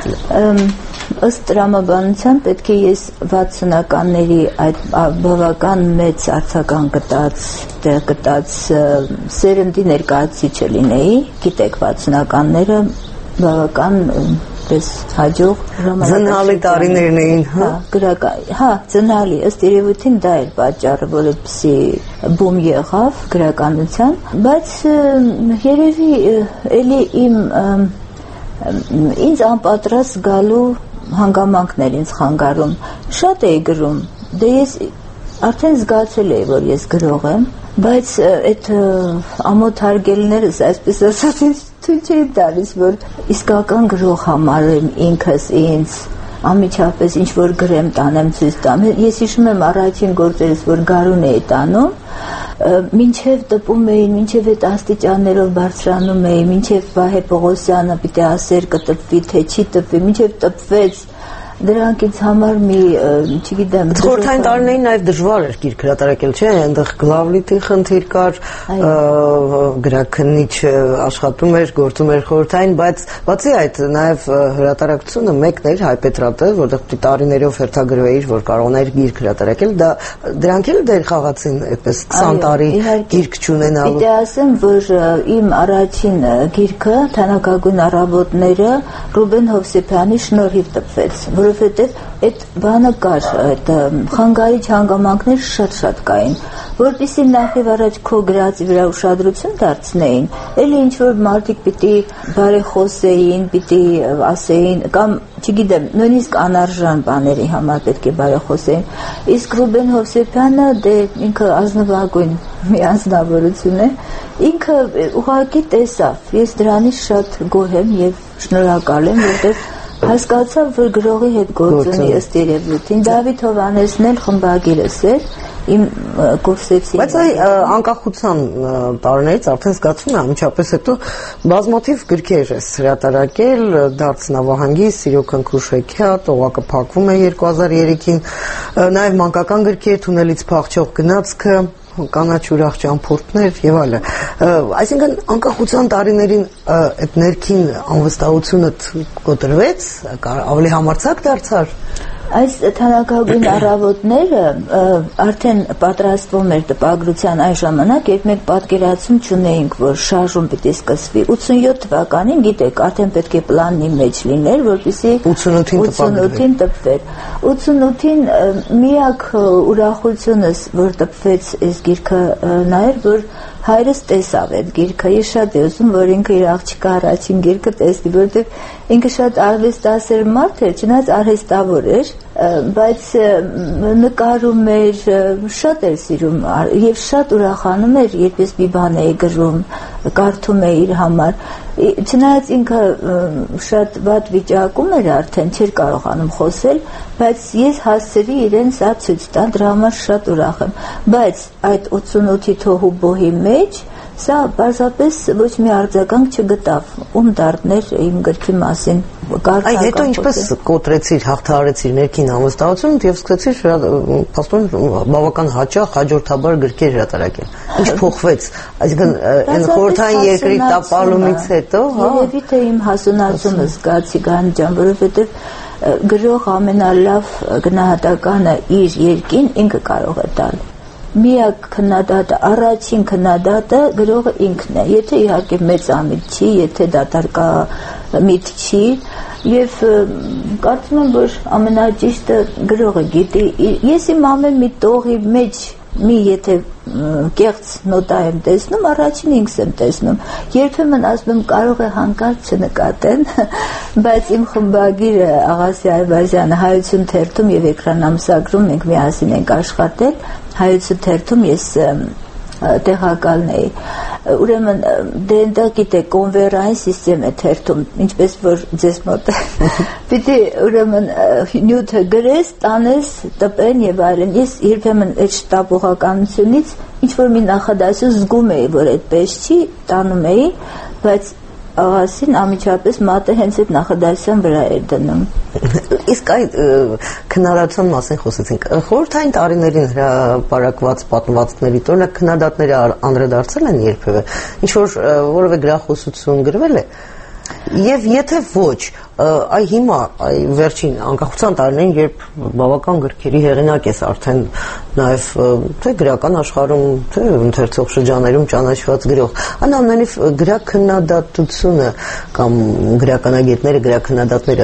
ըստ տրամաբանության պետք է ես վաթսունականների այդ բավական մեծ արձական գտած տեղ գտած սերնդի ներկայացուցիչը լինեի, գիտեք, վաթսունականները բավական պես հաջող զնալի տարիներն էին, հա, գրական, հա, զնալի, ըստ երևույթին դա էր պատճառը, որպեսզի բում եղավ գրականության, բայց երևի էլի իմ ինձ անպատրաստ գալու հանգամանքներ ինձ խանգարում։ Շատ էի գրում։ Դե ես արդեն զգացել էի, որ ես գրող եմ, բայց այդ ամոթ հարգելներս, այսպես ասած, թույլ չէի տալիս, որ իսկական գրող համարեմ ինքս ինձ, անմիջապես ինչ որ գրեմ, տանեմ, ցույց տամ։ Ես հիշում եմ առաջին գործերս, որ գարուն էի տանում, մինչև տպում էին, մինչև այդ աստիճաններով բարձրանում էի, մինչև Վահե Պողոսյանը պիտի ասեր կտպվի, թե չի տպվի, մինչև տպվեց, դրանք ինձ համար մի, չգիտեմ, խորհրդային տարիներին նաև դժվար էր գիրք հրատարակել, չէ՞, այնտեղ գլավլիտի խնդիր կար, գրաքննիչ աշխատում էր, գործում էր խորհրդային, բայց բացի այդ նաև հրատարակությունը մեկն էր Հայպետրատը, որտեղ տարիներով հերթագրվեիր, որ կարողներ գիրք հրատարակել, դա դրանք էլ դեր խաղացին այդպես քսան տարի գիրք չունենալու։ Պիտի ասեմ, որ իմ առաջին գիրքը Թանկագույն առավոտները Ռուբեն Հովսեփյանի շնորհիվ տպվեց, որովհետև այդ բանը կար, այդ խանգարիչ հանգամանքներ շատ-շատ կային, որպեսզի նախ առաջ քո գրածի վրա ուշադրություն դարձնեին, էլի ինչ որ մարդիկ պիտի բարեխոսեին, պիտի ասեին, կամ չգիտեմ, նույնիսկ անարժան բաների համար պետք է բարեխոսեին, իսկ Ռուբեն Հովսեփյանը դե ինքը ազնվագույն մի անձնավորություն է, ինքը ուղղակի տեսավ, ես դրանից շատ գոհ եմ եւ շնորհակալ եմ, որտեղ հասկացավ, որ գրողի հետ գործ ունի ըստ երևույթին։ Դավիթ Հովհաննեսն էլ խմբագիրս էր, իմ կուրսեցի։ Բայց այ անկախության տարիներից արդեն զգացվում է անմիջապես հետո բազմաթիվ գրքեր ես հրատարակել, Դարձ նավահանգի, Սիրո քնքուշ հեքիաթ, Օղակը փակվում է երկու հազար երեքին, նաև մանկական գրքեր, Թունելից փախչող գնացքը, կանաչ ուրախ ճամփորդներ եւ այլը։ Այսինքն անկախության տարիներին այդ ներքին անվստահությունը կոտրվեց, ավելի համարձակ դարձար։ Այս Թանկագույն առավոտները արդեն պատրաստվում էր տպագրության այն ժամանակ, երբ մենք պատկերացում չունեինք, որ շարժում պիտի սկսվի։ ութսունյոթ թվականին, գիտեք, արդեն պետք է պլանի մեջ լիներ, որպեսզի ութսունութին տպվեր։ ութսունութին միակ ուրախությունս, որ տպվեց այս գիրքը, նա էր, որ հայրս տեսավ այդ գիրքը, ես շատ եմ ուզում, որ ինքը իր աղջիկը առաջին գիրքը տեսնի, որովհետև ինքը շատ արվեստասեր մարդ էր, չնայած արհեստավոր էր, բայց նկարում էր, շատ էր սիրում եւ շատ ուրախանում էր, երբ ես մի բան էի գրում, կարդում էի իր համար, չնայած ինքը շատ վատ վիճակում էր արդեն, չէր կարողանում խոսել, բայց ես հասցրի իրեն սա ցույց տալ, դրա համար շատ ուրախ եմ, բայց այդ ութսունութի թոհու բոհի մեջ սա պարզապես ոչ մի արձագանք չգտավ, ում դարձներ իմ գրքի մասին կարդալ։ Այ հետո ինչպես կոտրեցիր, հաղթահարեցիր ներքին անվստահությունդ եւ սկսեցիր փաստորեն բավական հաճախ հաջորդաբար գրքեր հրատարակել։ Ինչ փոխվեց, այսինքն այն խորհրդային երկրի տապալումից հետո, հա։ Երևի թե իմ հասունացումը զգացի Գանի ջան, որովհետեւ գրող ամենալավ գնահատականը իր երկին ինքը կարող է տալ։ Միակ քննադատը, առաջին քննադատը գրողը ինքն է, եթե իհարկե մեծամիտ չի, եթե դատարկամիտ չի, եւ կարծում եմ, որ ամենաճիշտը գրողը գիտի, ես իմ ամեն մի տողի մեջ մի եթե կեղծ նոտա եմ տեսնում, առաջին ինքս եմ տեսնում, երբեմն ասում եմ կարող է հանկարծ չնկատեն, բայց իմ խմբագիրը Աղասի Այվազյանը Հայություն թերթում եւ էկրանամսագրում մենք միասին ենք աշխատել, Հայություն թերթում ես տեղակալն էի, ուրեմն դե այնտեղ գիտեք կոնվերային սիստեմ է թերթում, ինչպես որ ձեզ մոտ է, պիտի ուրեմն նյութը գրես, տանես, տպեն եւ այլն, ես երբեմն այդ շտապողականությունից ինչ-որ մի նախադասություն զգում էի, որ այդպես չի, տանում էի, բայց Աղասին ամիջապես մատը հենց այդ նախադասության վրա էր դնում։ Իսկ այդ քննադատության մասին խոսեցինք, խորհրդային տարիներին հրապարակված պատմվածքների օրինակ քննադատները անդրադարձել են երբևէ, ինչ որ որևէ գրախոսություն գրվել է, եւ եթե ոչ, այ հիմա այ վերջին անկախության տարիներին, երբ բավական գրքերի հեղինակ ես արդեն նաև թե գրական աշխարհում, թե ընթերցող շրջաներում ճանաչված գրող, այնուամենայնիվ գրաքննադատությունը կամ գրականագետները, գրաքննադատները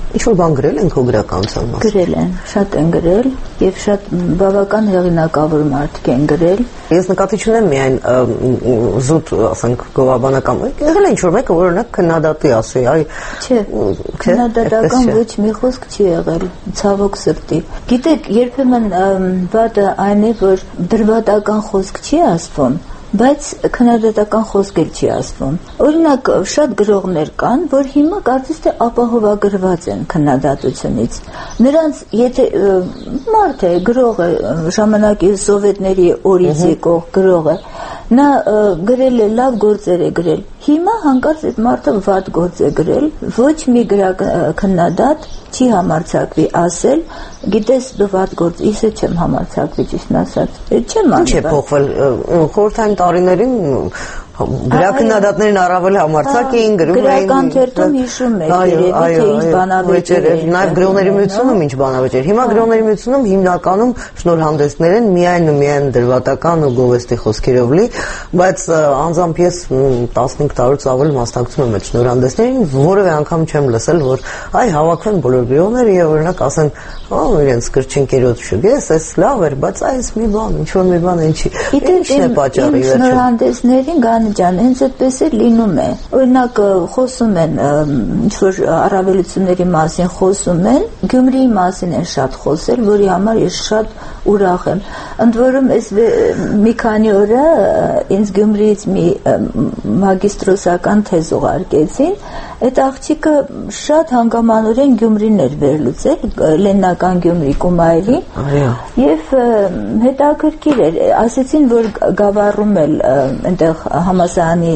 Ինչ-որ բան գրել են քո գրականության մասին։ Գրել են, շատ են գրել եւ շատ բավական հեղինակավոր մարդիկ են գրել։ Ես նկատի չունեմ միայն զուտ, ասենք, գովաբանական, եղել է ինչ-որ մեկը, որ օրինակ քննադատի ասի, այ չէ, քննադատական ոչ մի խոսք չի եղել, ցավոք սրտի։ Գիտեք, երբեմն վատը այն է, որ դրվատական խոսք չի ասվում, բայց քննադատական խոսք էլ չի ասվում։ Օրինակ, շատ գրողներ կան, որ հիմա կարծես թե ապահովագրված են քննադատությունից։ Նրանց, եթե մարդ է, գրող է, ժամանակի սովետների օրից եկող գրող է, նա գրել է, լավ գործեր է գրել։ Հիմա հանկարծ այդ մարդը վատ գործ է գրել, ոչ մի գրաքննադատ չի համարձակվի ասել, գիտես դու վատ գործ, իսը չեմ համարձակվի ճիշտն ասած։ Չեմ անում։ Ինչ է փոխվել խորհրդային տարիներին գրաքննադատներն առավել համարձակ էին գրում էին գրական թերթում հիշում եք երևի թե ինչ բանավեճեր էր նաև գրողների միությունում ինչ բանավեճեր հիմա գրողների միությունում հիմնականում շնորհանդեսներ են միայն ու միայն դրվատական ու գովեստի խոսքերով լի բայց անձամբ ես տասնհինգ տարուց ավել մասնակցում եմ այդ շնորհանդեսներին որևէ անգամ չեմ լսել որ այ հավաքվեն բոլոր գրողները եւ օրինակ ասեն ո իրենց գրչինքերոց շուգես էս լավ էր բայց այս մի բան ինչ որ մի բան ինչի ինչն է պատճառը վերջում շնորհանդեսներին ջան, հենց այդպես է լինում է։ Օրինակ խոսում են ինչ-որ առավելությունների մասին խոսում են, Գյումրիի մասին են շատ խոսել, որի համար ես շատ ուրախ եմ։ Ընդ որում այս մի քանի օր ինձ Գյումրիից մի մագիստրոսական թեզ ուղարկեցին, այդ աղջիկը շատ հանգամանորեն Գյումրին էր վերլուծել, Լեննական Գյումրի Կումայրի, եւ հետաքրքիր էր, ասեցին, որ գավառում էլ այնտեղ համասարանի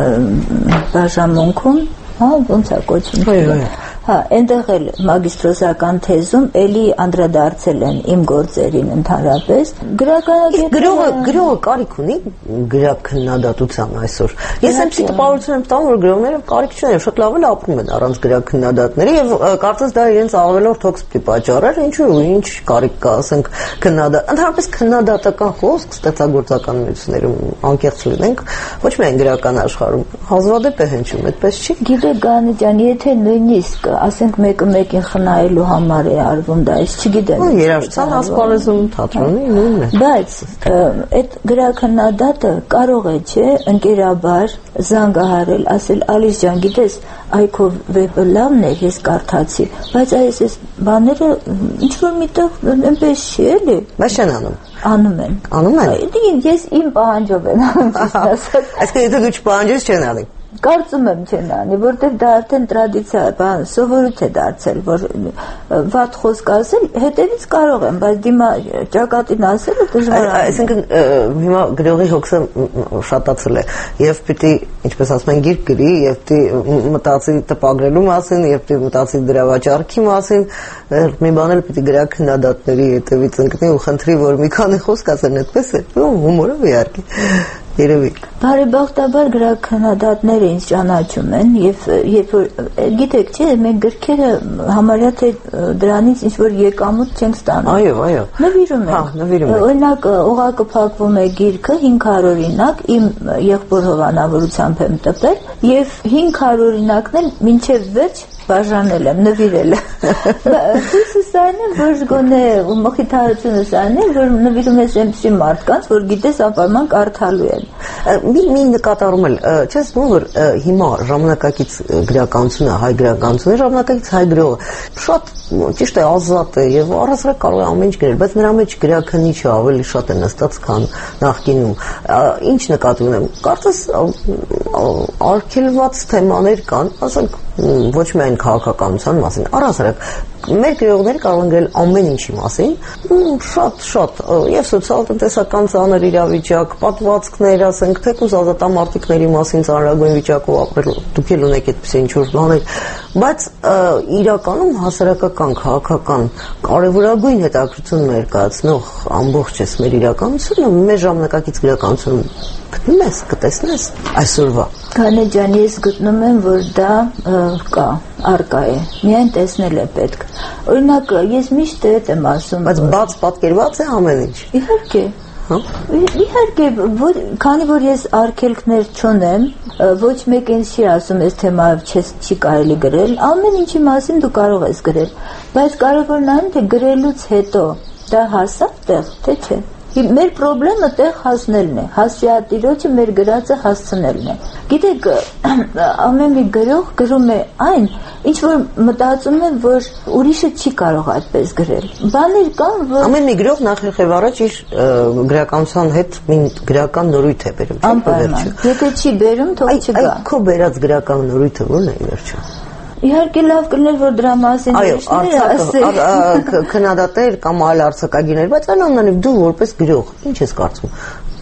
բաժանմունքում, հա, ոնց է կոչվում։ Հա, այնտեղ էլ մագիստրոսական թեզում էլի անդրադարձել են իմ գործերին ընդհանրապես։ Գրականագետը գրողը գրողը կարիք ունի գրաքննադատության այսօր։ Ես այնպեսի տպավորություն եմ տալու, որ գրողները կարիք չունեն, շատ լավ էլ ապրում են առանց գրաքննադատների եւ կարծես դա իրենց ավելորդ հոգս պիտի պատճառեր, ինչու ինչ կարիք կա, ասենք քննադատ։ Ընդհանրապես քննադատական խոսք ստեղծագործական միություններում անկեղծ լինենք, ոչ միայն գրական աշխարհում հազվադեպ է հնչում, այդպես չի։ Գիտեք, Գանի ջան, եթե նույնիսկ ասենք մեկը մեկին խնայելու համար է արվում դա, ես չգիտեմ։ Երաժշտության ասպարեզում, թատրոնի նույնն է։ Բայց այդ գրաքննադատը կարող է, չէ, ընկերաբար զանգահարել, ասել Ալիս ջան, գիտես, այքո վեպը լավն է, ես կարդացի, բայց այս այս բաները ինչ որ միտեղ այնպես չի էլի։ Բայց չեն անում։ Անում են։ Անում են։ Ես իմ պահանջով եմ անում, ճիշտ ասած։ Այսինքն եթե դու չպահանջես չեն անի։ Կարծում եմ չեն անի, որտեղ դա արդեն տրադիցիա, բան, սովորույթ է դարձել, որ վատ խոսք ասել, հետևից կարող եմ, բայց դիմա ճակատին ասելը դժվար է։ Այսինքն հիմա գրողի հոգսը շատացել է, եւ պիտի, ինչպես ասում են, գիրք գրի, եւ պիտի մտածի տպագրելու մասին, եւ պիտի մտածի դրա վաճառքի մասին, մի բան էլ պիտի գրաքննադատների հետևից ընկնի ու խնդրի, որ մի քանի խոսք ասեն, այդպես է, հումորով իհարկե։ Երևի։ Բարեբախտաբար գրաքննադատները ինձ ճանաչում են եւ երբ որ գիտեք, չէ, մենք գրքերը համարյա թե դրանից ինչ որ եկամուտ չենք ստանում։ Այո, այո։ Նվիրում ենք։ Հա, նվիրում ենք։ Օրինակ, օղակը փակվում է գիրքը հինգ հարյուր օրինակ, իմ եղբոր հովանավորությամբ եմ տպել եւ հինգ հարյուր օրինակն էլ մինչեւ վերջ բաժանել եմ, նվիրել եմ։ Հույսս այն է, որ գոնե մխիթարությունս այն է, որ նվիրում ես այնպիսի մարդկանց, որ գիտես անպայման կարդալու են։ Մի մի նկատառում էլ, չես դու որ հիմա ժամանակակից գրականությունը, հայ գրականությունը, ժամանակակից հայ գրողը շատ ճիշտ է ազատ է եւ առասարակ կարող է ամեն ինչ գրել, բայց նրա մեջ գրաքննիչը ավելի շատ է նստած, քան նախկինում։ Ինչ նկատի ունեմ։ Կարծես արգելված թեմաներ կան, ասենք ոչ միայն քաղաքականության մասին, առասարակ մեր գրողները կարող են գրել ամեն ինչի մասին, շատ շատ եւ սոցիալ-տնտեսական ծանր իրավիճակ, պատմվածքներ, ասենք թեկուզ ազատամարտիկների մասին ծանրագույն վիճակով ապրել, դուք էլ ունեք այդպես ինչ-որ բաներ, բայց իրականում հասարակական, քաղաքական կարևորագույն հետաքրքրություն ներկայացնող ամբողջ էս մեր իրականությունը մեր ժամանակակից գրականությունում գտնում ես, կտեսնես այսօրվա։ Քանի ջան, ես գտնում եմ, որ դա կա, արկա է, միայն տեսնել է պետք։ Օրինակ, ես միշտ այդ եմ ասում։ Բայց բաց պատկերված է ամեն ինչ։ Իհարկե։ հա։ Իհարկե, քանի որ ես արգելքներ չունեմ, ոչ մեկին չի ասում այս թեմայով չի կարելի գրել, ամեն ինչի մասին դու կարող ես գրել, բայց կարևորն այն թե գրելուց հետո դա հասավ տեղ, թե չէ։ Մեր պրոբլեմը տեղ հասնելն է, հասցեատիրոջը մեր գրածը հասցնելն է։ Գիտեք, ամեն մի գրող գրում է այն, ինչ որ մտածում է, որ ուրիշը չի կարող այդպես գրել։ Բաներ կան, որ ամեն մի գրող նախ առաջ իր գրականության հետ մի գրական նորույթ է բերում։ Անպայման։ Եթե չի բերում, թող չգա։ Այդ քո բերած գրական նորույթը ո՞րն է վերջը։ Իհարկե լավ կլներ, որ դրա մասին ուրիշները ասեն։ Այո, քննադատներ կամ այլ արձակագիրներ, բայց այնուամենայնիվ դու որպես գրող, ինչ ես կարծում։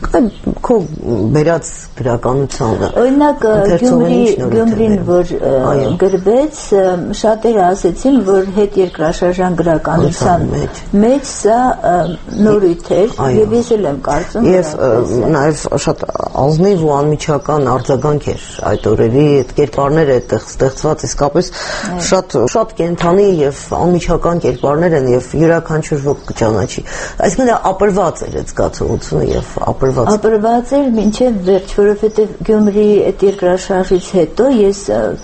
Քո բերած գրականությունը։ Օրինակ Գյումրի Գյումրին, որ գրվեց, շատերը ասեցին, որ հետ երկրաշարժան գրականության մեջ սա նորույթ էր, եւ ես էլ եմ կարծում։ Եվ նաեւ շատ ազնիվ ու անմիջական արձագանք էր այդ օրերի այդ կերպարները այդտեղ ստեղծված իսկապես շատ շատ կենթանի եւ անմիջական կերպարներ են եւ յուրաքանչյուր ոք կճանաչի։ Այսինքն դա ապրված էր այդ զգացողությունը եւ ապրված ապրված էր մինչև վերջ, որովհետև Գյումրի այդ երկրաշարժից հետո ես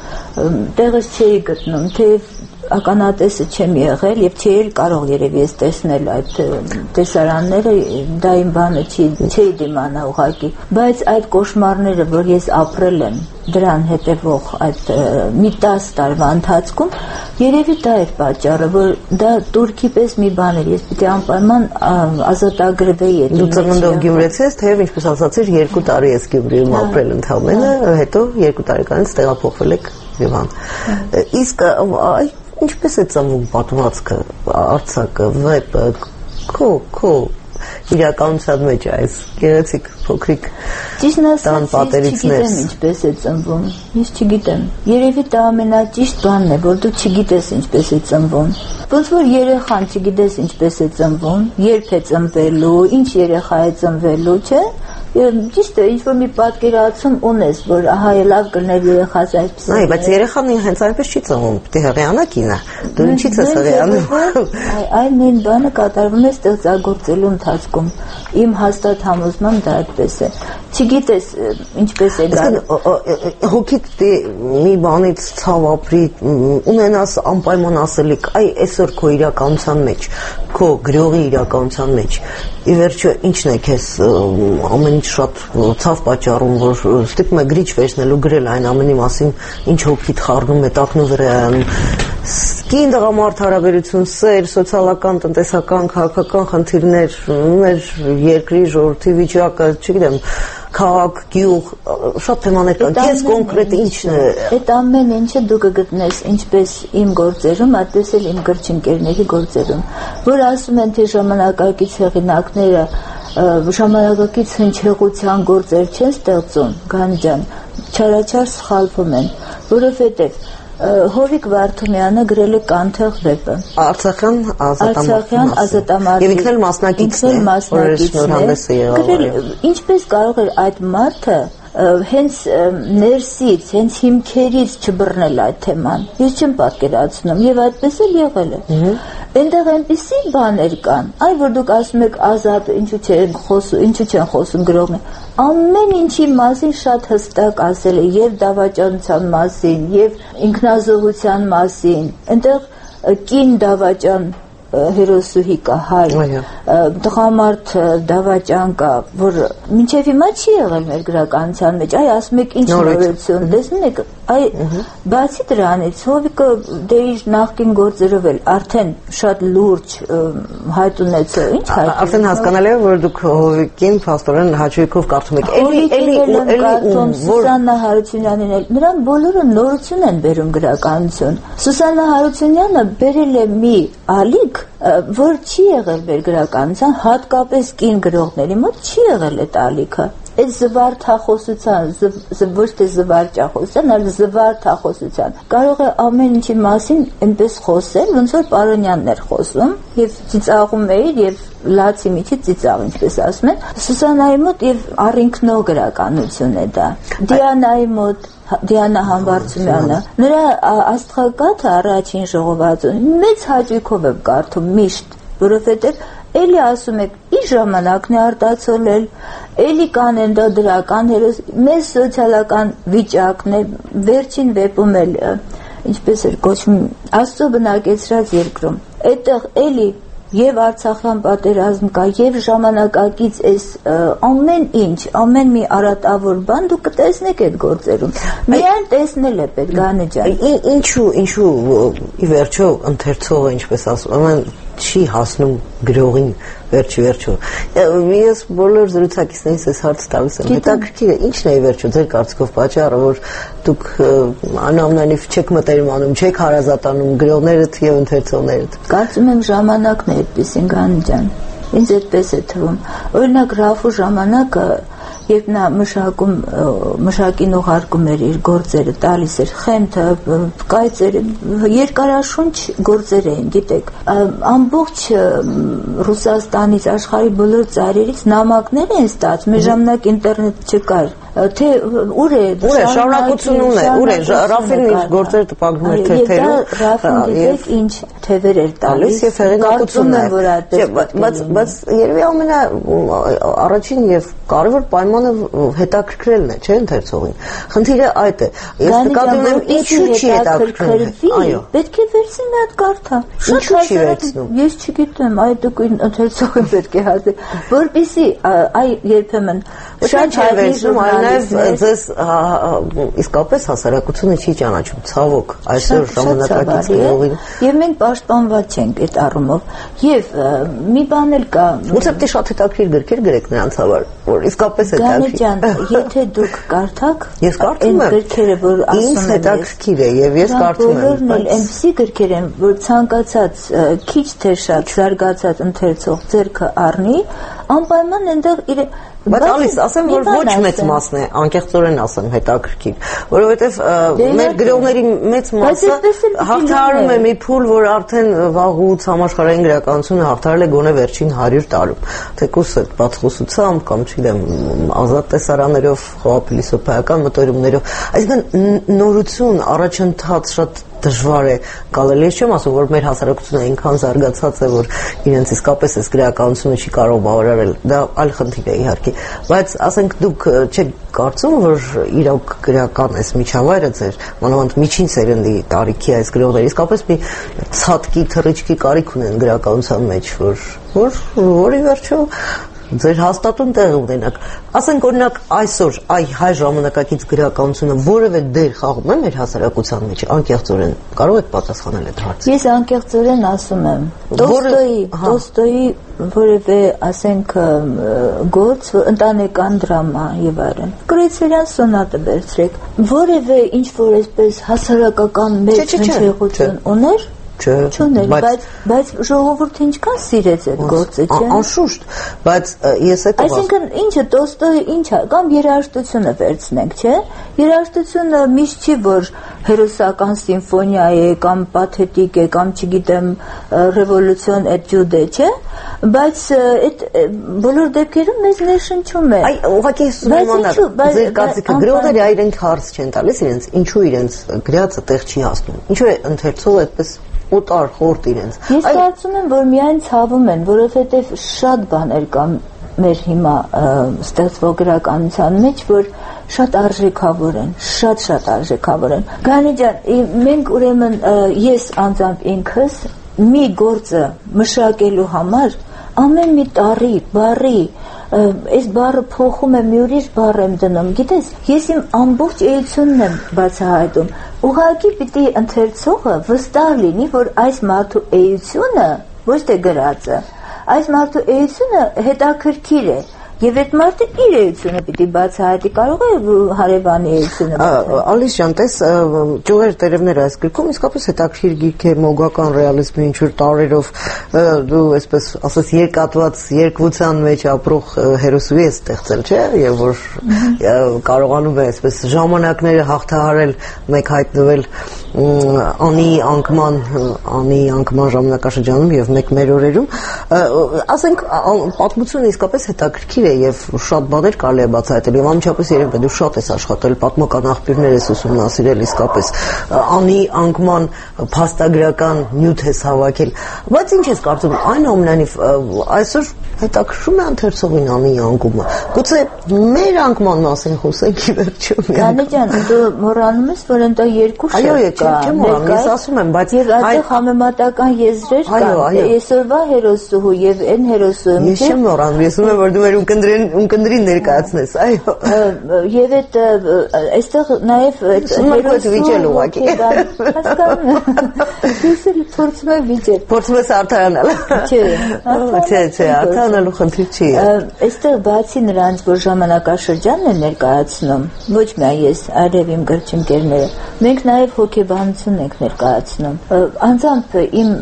տեղս չէի գտնում, թեև ականատեսը չեմ եղել եւ չէի կարող երևի ես տեսնել այդ տեսարանները, դա իմ բանը չի չի դիմանա ուղղակի, բայց այդ կոշմարները, որ ես ապրել եմ դրան հետևող այդ մի տասը տարվա ընթացքում, երևի դա էր պատճառը, որ դա Թուրքի պես մի բան էր, ես պիտի անպայման ազատագրվեի այդ։ Դու ծննդով գյումրեցի ես, թեև ինչպես ասացիր, երկու տարի ես Գյումրիում ապրել ընդհանրապես, հետո երկու տարեկանից տեղափոխվել եք Լիվան։ Իսկ այ ինչպես է ծնվում պատմվածքը, արձակը, վեպը, քո քո իրականության մեջ այս գեղեցիկ փոքրիկ տան պատերիցներ։ Ես չգիտեմ ինչպես է ծնվում, ես չգիտեմ։ Երևի դա ամենաճիշտ բանն է, որ դու չգիտես ինչպես է ծնվում։ Ոնց որ երեխան չգիտես ինչպես է ծնվում, երբ է ծնվելու, ինչ երեխա է ծնվելու, չէ՞։ Ճիշտ է, ինչ որ մի պատկերացում ունես, որ ահա լավ կլներ երեխաս այսպես։ Այ, բայց երեխան հենց այնպես չի ծնվում, պիտի հղիանա կինը։ Դու ինչի՞ց ես հղիանում։ Այն նույն բանը կատարվում է ստեղծագործելու ընթացքում։ Իմ հաստատ համոզմամբ դա այդպես է։ Չգիտես ինչպես է դա։ Հոգիդ մի բանից ցավ ապրի, ունենաս անպայման ասելիք, այ այսօր քո իրականության մեջ, քո գրողի իրականության մեջ, ի վերջո ինչն է քեզ ամեն ինչ շատ ցավ պատճառում, որ ստիպում է գրիչ վերցնելու գրել այն ամենի մասին, ինչ հոգիդ խառնում է, տակնու վրա կին տղամարդ հարաբերություն, սեր, սոցիալական, տնտեսական, քաղաքական խնդիրներ, մեր երկրի ժողովրդի վիճակը, չգիտեմ, քաղաք, գյուղ, շատ թեմաներ կան։ Քեզ կոնկրետ ինչն է։ Այդ ամեն ինչը դու կգտնես ինչպես իմ գործերում, այդպես էլ իմ գրչընկերների գործերում, որ ասում են թե ժամանակակից հեղինակները ժամանակակից հնչեղության գործեր չեն ստեղծում, Գանջան, չարաչար սխալվում են, որովհետև Հովիկ Վարդումյանը գրել է Կանթեղ վեպը։ Արցախյան ազատամարտիկ։ Եվ ինքն էլ մասնակիցն է, գրել ինչպես կարող էր այդ մարդը հենց ներսից, հենց հիմքերից չբռնել այդ թեման։ Ես չեմ պատկերացնում, եւ այդպես էլ եղել է։ Այնտեղ այնպիսի բաներ կան, այ որ դուք ասում եք ազատ, ինչու չեն խոսում, ինչու չեն խոսում գրողներ։ Ամեն ինչի մասին շատ հստակ ասել է եւ դավաճանության մասին, եւ ինքնազոհության մասին։ Այնտեղ կին դավաճան հերոսուհի կա, հայ, տղամարդ դավաճան կա, որ մինչև հիմա չի եղել մեր գրականության մեջ, այ ասում եք ինչ նորություն, տեսնում եք, այ բացի դրանից Հովիկը դե իր նախկին գործերով էլ արդեն շատ լուրջ հայտ ունեցել, ինչ հայտ։ Արդեն հասկանալի է, որ դուք Հովիկին փաստորեն հաճույքով կարդում եք։ Էլի էլի կարդում Սուսաննա Հարությունյանին էլ, նրան բոլորը նորություն են բերում գրականություն։ Սուսաննա Հարությունյանը բերել է մի ալիք, որ չի եղել մեր գրականության, հատկապես կին գրողների մոտ չի եղել այդ ալիքը։ Այդ զվարթախոսության, ոչ թե զվարճախոսության, այլ զվարթախոսության։ Կարող է ամեն ինչի մասին այնպես խոսել, ոնց որ Պարոնյանն էր խոսում, եւ ծիծաղում էր, եւ լացի միջից ծիծաղ, ինչպես ասում են։ Սուսանայի մոտ եւ առինքնող գրականություն է դա։ Դիանայի մոտ Դիանա Համբարձումյանը, նրա աստղակաթը առաջին ժողովածուն մեծ հաճույքով եմ կարդում միշտ, որովհետև էլի ասում եք, իր ժամանակն է արտացոլել, էլի կանեն դա դրական հերոս, մեզ սոցիալական վիճակն է, վերջին վեպում էլ, ինչպես էր կոչվում, Աստծո բնակեցրած երկրում, այդտեղ էլի եւ Արցախյան պատերազմ կա, եւ ժամանակակից այս ամեն ինչ, ամեն մի արատավոր բան դուք կտեսնեք այդ գործերում։ Միայն տեսնել է պետք, Գանի ջան։ Ինչու, ինչու ի վերջո ընթերցողը, ինչպես ասում են, չի հասնում գրողին վերջի վերջո։ Ես բոլոր զրուցակիցներից այս հարցը տալիս եմ։ Հետաքրքիր է, ի՞նչն է ի վերջո ձեր կարծիքով պատճառը, որ դուք անամնանիվ չեք մտերիմ անում, չեք հարազատանում գրողներդ եւ ընթերցողներդ։ Կարծում եմ ժամանակն է այդպեսին, Գանի ջան։ Ինձ այդպես է թվում։ Օրինակ Ռաֆու ժամանակը, երբ նա մշակում, մշակին ուղարկում էր իր գործերը, տալիս էր խենթը, կայծերը, երկարաշունչ գործեր էին, գիտեք, ամբողջ Ռուսաստանից, աշխարհի բոլոր ծայրերից նամակներ են ստացվում, մեր ժամանակ ինտերնետ չկար, թե ուր է, ուր է, շարունակություն ունե, ուր է, Ռաֆին իր գործերը տպագրում էր թերթերում, եւ Ռաֆին գիտեք ինչ թևեր էր տալիս, եւ հեղինակություն է, բայց երևի ամենա առաջին եւ կարևոր պայմանը հետաքրքրելն է, չէ՞ ընթերցողին։ Խնդիրը այդ է։ Ես նկատում եմ ինչու չի հետաքրքրվում։ Այո։ Պետք է վերցնի մի հատ կարդա։ Ինչու չի վերցնում։ Ես չգիտեմ, այդ դուք ընթերցողին պետք է հասնի, որպեսզի այ երբեմն շատ չի վերցնում, այլ նաեւ ձեզ իսկապես հասարակությունը չի ճանաչում, ցավոք, այսօր ժամանակակից գրողին։ Եվ մենք պաշտպանված չենք այդ առումով։ Եվ մի բան էլ կա։ Ոնց է շատ հետաքրքիր գրքեր գրեք նրանց համար, որ իսկապես հետաքրքիր։ Գանի ջան, եթե դուք կարդաք, ես կարդում եմ գրքերը, որ ասում են, ինձ հետաքրքիր է եւ ես կարդում եմ, բոլորն էլ այնպիսի գրքեր են, որ ցանկացած քիչ թե շատ զարգացած ընթերցող ձեռքը առնի, անպայման այնտեղ իր Բայց ալիս, ասեմ, որ ոչ մեծ մասն է, անկեղծորեն ասեմ, հետաքրքիր, որովհետև մեր գրողների մեծ մասը հաղթահարում է մի փուլ, որ արդեն վաղուց համաշխարհային գրականությունը հաղթահարել է գոնե վերջին հարյուր տարում, թեկուզ այդ բացխոսությամբ կամ չգիտեմ, ազատ տեսարաններով, խոհափիլիսոփայական մտորումներով, այսինքն նորություն, առաջընթաց շատ դժվար է գալել։ Ես չեմ ասում, որ մեր հասարակությունը այնքան զարգացած է, որ իրենց իսկապես այս գրականությունը չի կարող բավարարել։ Դա այլ խնդիր է իհարկե, բայց ասենք դուք չեք կարծում, որ իրոք գրական այս միջավայրը ձեր, մանավանդ միջին սերնդի տարիքի այս գրողները իսկապես մի ցածկի թռիչքի կարիք ունեն գրականության մեջ, որ որ որի վերջո ձեր հաստատուն տեղ ունենաք։ Ասենք օրինակ այսօր այ հայ ժամանակակից գրականությունը որևէ դեր խաղում է մեր հասարակության մեջ, անկեղծորեն կարող եք պատասխանել այդ հարցին։ Ես անկեղծորեն ասում եմ, Տոլստոյի, Տոլստոյի որևէ, ասենք, գործ, ընտանեկան դրամա եւ այլն։ Կրեցերյան սոնատը վերցրեք, որևէ ինչ որ այսպես հասարակական մեծ հնչեղություն ուներ, չուներ, բայց բայց ժողովուրդը ինչքան սիրեց այդ գործը, չէ՞։ Անշուշտ, բայց ես այդ Այսինքն ինչը Տոլստոյը ինչա, կամ երաժշտությունը վերցնենք, չէ՞։ Երաժշտությունը միշտ չի որ հերոսական սիմֆոնիա է, կամ պաթետիկ է, կամ չգիտեմ, ռևոլյուցիոն էտյուդ է, չէ՞։ Բայց այդ բոլոր դեպքերում մեզ ներշնչում է։ Այ ուղղակի ես ուսումնանալ, ձեր կարծիքը գրողները այրենք հարց չեն տալիս իրենց, ինչու իրենց գրածը տեղ չի հասնում։ Ինչու է ընթերցողը այդպես օտար խորտ իրենց։ Ես կարծում եմ, որ միայն ցավում են, որովհետև շատ բաներ կան մեր հիմա ստեղծվող գրականության մեջ, որ շատ արժեքավոր են, շատ-շատ արժեքավոր են։ Գանի ջան, մենք ուրեմն ես անձամբ ինքս մի գործը մշակելու համար ամեն մի տառի, բառի, այս բառը փոխում եմ, մի ուրիշ բառ եմ դնում, գիտես, ես իմ ամբողջ էությունն եմ բացահայտում։ Ուղղակի պիտի ընթերցողը վստահ լինի, որ այս մարդու էությունը ոչ թե գրածը, այս մարդու էությունը հետաքրքիր է։ Եվ այդ մարդը իր էությունը պիտի բացահայտի, կարող է հարևանի էությունը բացահայտի։ Ալիս ջան, տես ճյուղեր տերևներ այս գրքում իսկապես հետաքրքիր գիրք է, մոգական ռեալիզմի ինչ-որ տարերով դու այսպես ասես երկատված երկվության մեջ ապրող հերոսուհի ես ստեղծել, չէ՞, եւ որ կարողանում է այսպես ժամանակները հաղթահարել, մեկ հայտնվել անի անկման անի անկման ժամանակաշրջանում եւ մեկ մեր օրերում ասենք պատմությունը իսկապես հետաքրքիր է եւ շատ բաներ կարելի է բացահայտել եւ անմիջապես երևի դու շատ ես աշխատել պատմական աղբյուրներ ես ուսումնասիրել իսկապես անի անկման փաստագրական նյութ ես հավաքել բայց ինչ ես կարծում այնուամենայնիվ այսօր հետաքրքրում է ընթերցողին անի անկումը գուցե մեր անկման մասին խոսենք ի վերջո Գանի ջան դու մոռանում ես որ ընդ երկու այո չեմ մոռանում ես ասում եմ բայց եւ այդտեղ համեմատական եզրեր կան այսօրվա հերոսուհու եւ այն հերոսուհու ես չեմ մոռանում ես ուզում եմ որ դու մեր ունկնդրին ունկնդրին ներկայացնես այո եւ այդ այստեղ նաեւ հերոսուհու վիճել ուղակի հասկանում ես փորձում եմ վիճել փորձում ես արդարանալ չէ չէ չէ արդարանալու խնդիր չի այստեղ բացի նրանց որ ժամանակաշրջանն է ներկայացնում ոչ միայն ես այլև իմ գրչընկերները մենք նաեւ հոգեբանություն ենք ներկայացնում անձամբ իմ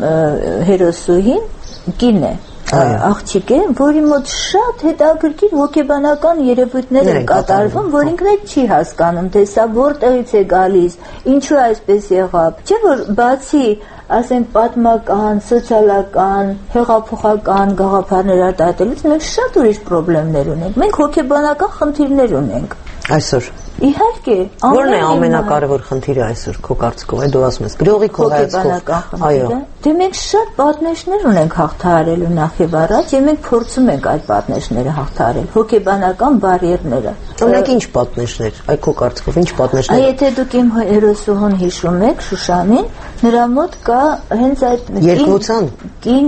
հերոսուհին կին է աղջիկ է որի մոտ շատ հետաքրքիր հոգեբանական երևույթներ են կատարվում որ ինքն էլ չի հասկանում թե սա որտեղից է գալիս ինչու այսպես եղավ չէ որ բացի ասենք պատմական, սոցիալական, հեղափոխական գաղափարներ արտահայտելուց մենք շատ ուրիշ խնդիրներ ունենք մենք հոգեբանական խնդիրներ ունենք այսօր Իհարկե, որն է ամենակարևոր խնդիրը այսօր քո կարծիքով, դու ասում ես, գրողի քո հայացքով։ Այո։ Դե մենք շատ պատնեշներ ունենք հաղթահարելու նախ եւ առաջ, եւ մենք փորձում ենք այդ պատնեշները հաղթահարել, հոգեբանական բարիերները։ Օրինակ ինչ պատնեշներ, այ քո կարծիքով ինչ պատնեշներ։ Այ եթե դուք իմ հերոսուհուն հիշում եք, Շուշանին, նրա մոտ կա հենց այդ երկվության կին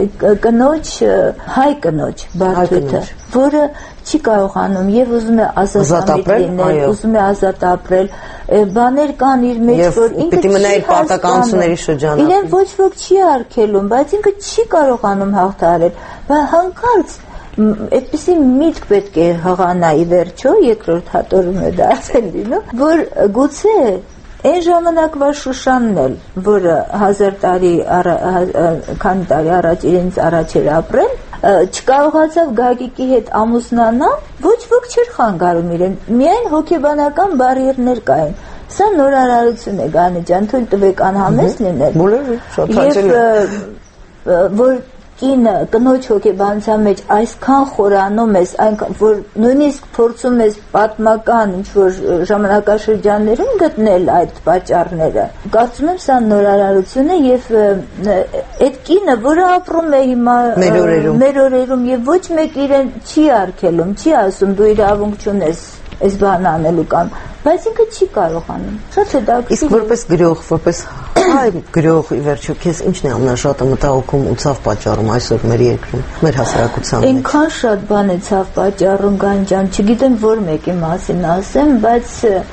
կնոջ հայ կնոջ բարդույթը, որը չի կարողանում եւ ուզում է ազատ լինել, ուզում է ազատ ապրել, բաներ կան իր մեջ, որ ինքը պիտի մնա իր պարտականությունների շրջանում։ Իրեն ոչ ոք չի արգելում, բայց ինքը չի կարողանում հաղթահարել։ Բայց հանկարծ այդպիսի միտք պետք է հղանա ի վերջո, երկրորդ հատորում է դա ասել լինում, որ գուցե այն ժամանակվա Շուշանն էլ, որը հազար տարի քանի տարի առաջ իրենց առաջ էր ապրել, չկարողացավ Գագիկի հետ ամուսնանալ, ոչ ոք չէր խանգարում իրեն, միայն հոգեբանական բարիերներ կային։ Սա նորարարություն է, Գանի ջան, թույլ տվեք անհամես լինել։ Բոլորը շատ հաճելի։ Եվ որ կինը կնոջ հոգեբանության մեջ այսքան խորանում ես, այնքան որ նույնիսկ փորձում ես պատմական ինչ-որ ժամանակաշրջաններում գտնել այդ պատճառները։ Կարծում եմ սա նորարարություն է եւ այդ կինը, որը ապրում է հիմա մեր օրերում եւ ոչ մեկ իրեն չի արգելում, չի ասում դու իրավունք չունես այս բանը անելու կամ, բայց ինքը չի կարողանում։ Շատ հետաքրքիր։ Իսկ որպես գրող, որպես հայ գրող ի վերջո քեզ ինչն է ամենաշատը մտահոգում ու ցավ պատճառում այսօր մեր երկրում, մեր հասարակության մեջ։ Այնքան շատ բան է ցավ պատճառում, Գանջան, չգիտեմ որ մեկի մասին ասեմ, բայց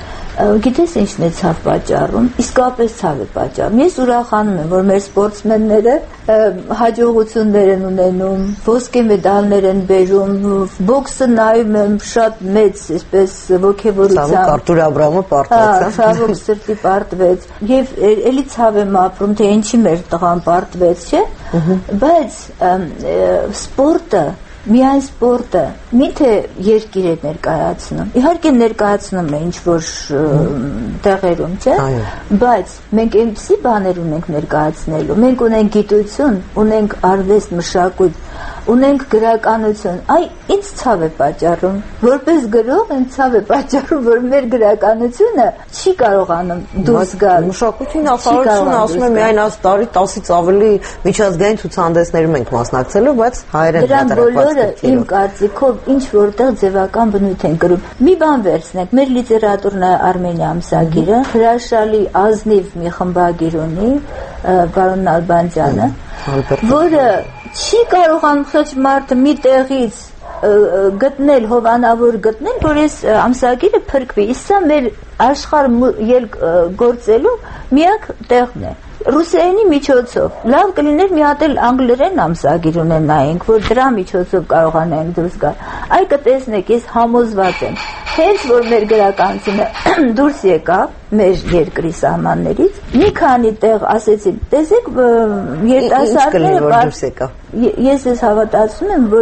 գիտես ինչն է ցավ պատճառում, իսկապես ցավ է պատճառում։ Ես ուրախանում եմ, որ մեր սպորտսմենները հաջողություններ են ունենում, ոսկե մեդալներ են բերում, բոքսը նայում եմ շատ մեծ, այսպես ոգևորությամբ։ Ցավոք Արտուր Աբրամը պարտվեց։ Ցավոք սրտի պարտվեց, եւ էլի ցավ եմ ապրում, թե ինչի մեր տղան պարտվեց, չէ՞։ Բայց սպորտը միայն սպորտը միթե երկիր է ներկայացնում, իհարկե ներկայացնում է ինչ-որ տեղերում, չէ՞, բայց մենք այնպիսի բաներ ունենք ներկայացնելու, մենք ունենք գիտություն, ունենք արվեստ, մշակույթ, ունենք գրականություն, այ ինձ ցավ է պատճառում, որպես գրող ինձ ցավ է պատճառում, որ մեր գրականությունը չի կարողանում դուրս գալ։ Մշակույթի նախարարությունը ասում է միայն այս տարի տասից ավելի միջազգային ցուցահանդեսներում ենք մասնակցելու, բայց հայերեն դրան իմ կարծիքով ինչ որտեղ ձևական բնույթ են կրում։ Մի բան վերցնենք, մեր լիտերատուրն Արմենիա ամսագիրը հրաշալի ազնիվ մի խմբագիր ունի, պարոն Նալբանդյանը, որը չի կարողանում խեղճ մարդը մի տեղից գտնել, հովանավոր գտնել, որ այս ամսագիրը փրկվի։ Իսկ սա մեր աշխարհ ելք գործելու միակ տեղն է։ Ռուսերենի միջոցով լավ կլիներ մի հատ էլ անգլերեն ամսագիր ունենայինք, որ դրա միջոցով կարողանայինք դուրս գալ։ Այ կտեսնեք, ես համոզված եմ, հենց որ մեր գրականությունը դուրս եկավ մեր երկրի սահմաններից, մի քանի տեղ ասեցին, տեսեք երիտասարդները, ես ես հավատացում եմ, որ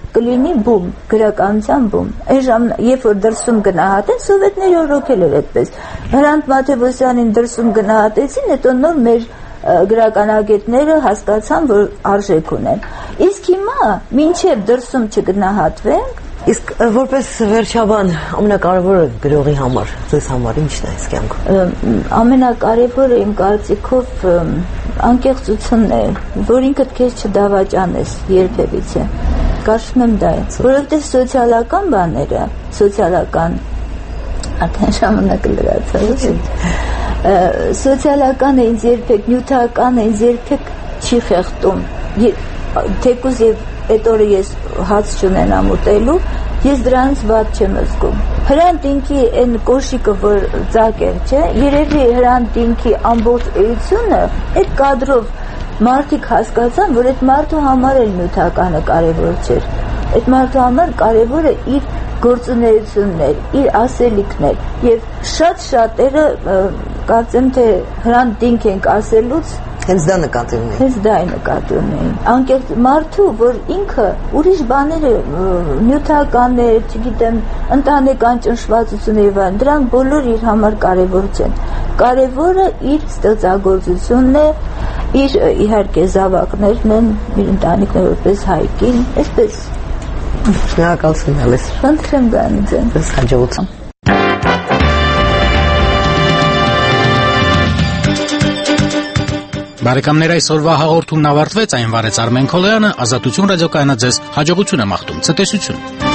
կլինի բում, գրականության բում։ Այն ժամանակ, երբ որ դրսում գնահատեն, սովետների օրոքել էր այդպես։ Հրանտ Մաթևոսյանին դրսում գնահատեցին, հետո նոր մեր գրականագետները հասկացան, որ արժեք ունեն։ Իսկ հիմա, մինչև դրսում չգնահատվենք, իսկ որպես վերջաբան ամենակարևորը գրողի համար, ձեզ համար ի՞նչն է այս կյանքում։ Ամենակարևորը իմ կարծիքով անկեղծությունն է, որ ինքդ քեզ չդավաճանես երբևիցե։ Կարծում եմ դա է, որովհետև սոցիալական բաները, սոցիալական արդեն ժամանակը լրացավ, սոցիալականը ինձ երբեք, նյութականը ինձ երբեք չի խեղդում, թեկուզ և այդ օրը ես հաց չունենամ ուտելու, ես դրանից վատ չեմ զգում։ Հրանտ ինքի այն կոշիկը, որ ձակ էր, չէ, երևի հրանտ ինքի ամբողջ էությունը այդ կադրով մարդիկ հասկացան, որ այդ մարդու համար էլ նյութականը կարևոր չէր։ Այդ մարդու համար կարևորը իր գործունեություններ, իր ասելիքներ եւ շատ շատերը կարծեմ թե հրանտ դինք ենք ասելուց հենց դա նկատի ունեին։ Հենց դա է նկատի ունեին։ Անկեղծ մարդու, որ ինքը ուրիշ բաները նյութականներ, չգիտեմ, ընտանեկան ճնշվածություն եւ այլն, դրանք բոլոր իր համար կարևոր չեն։ Կարևորը իր ստեղծագործությունն է, իր իհարկե զավակներն են, իր ընտանիքները որպես հայկին, այսպես։ Շնորհակալություն ալես։ Խնդրեմ գանի ձեն։ Ձեզ հաջողություն։ Բարեկամներ, այսօրվա հաղորդումն ավարտվեց, այն վարեց Արմեն Քոլոյանը, Ազատություն ռադիոկայանը ձեզ հաջողություն է մաղթում, ցտեսություն։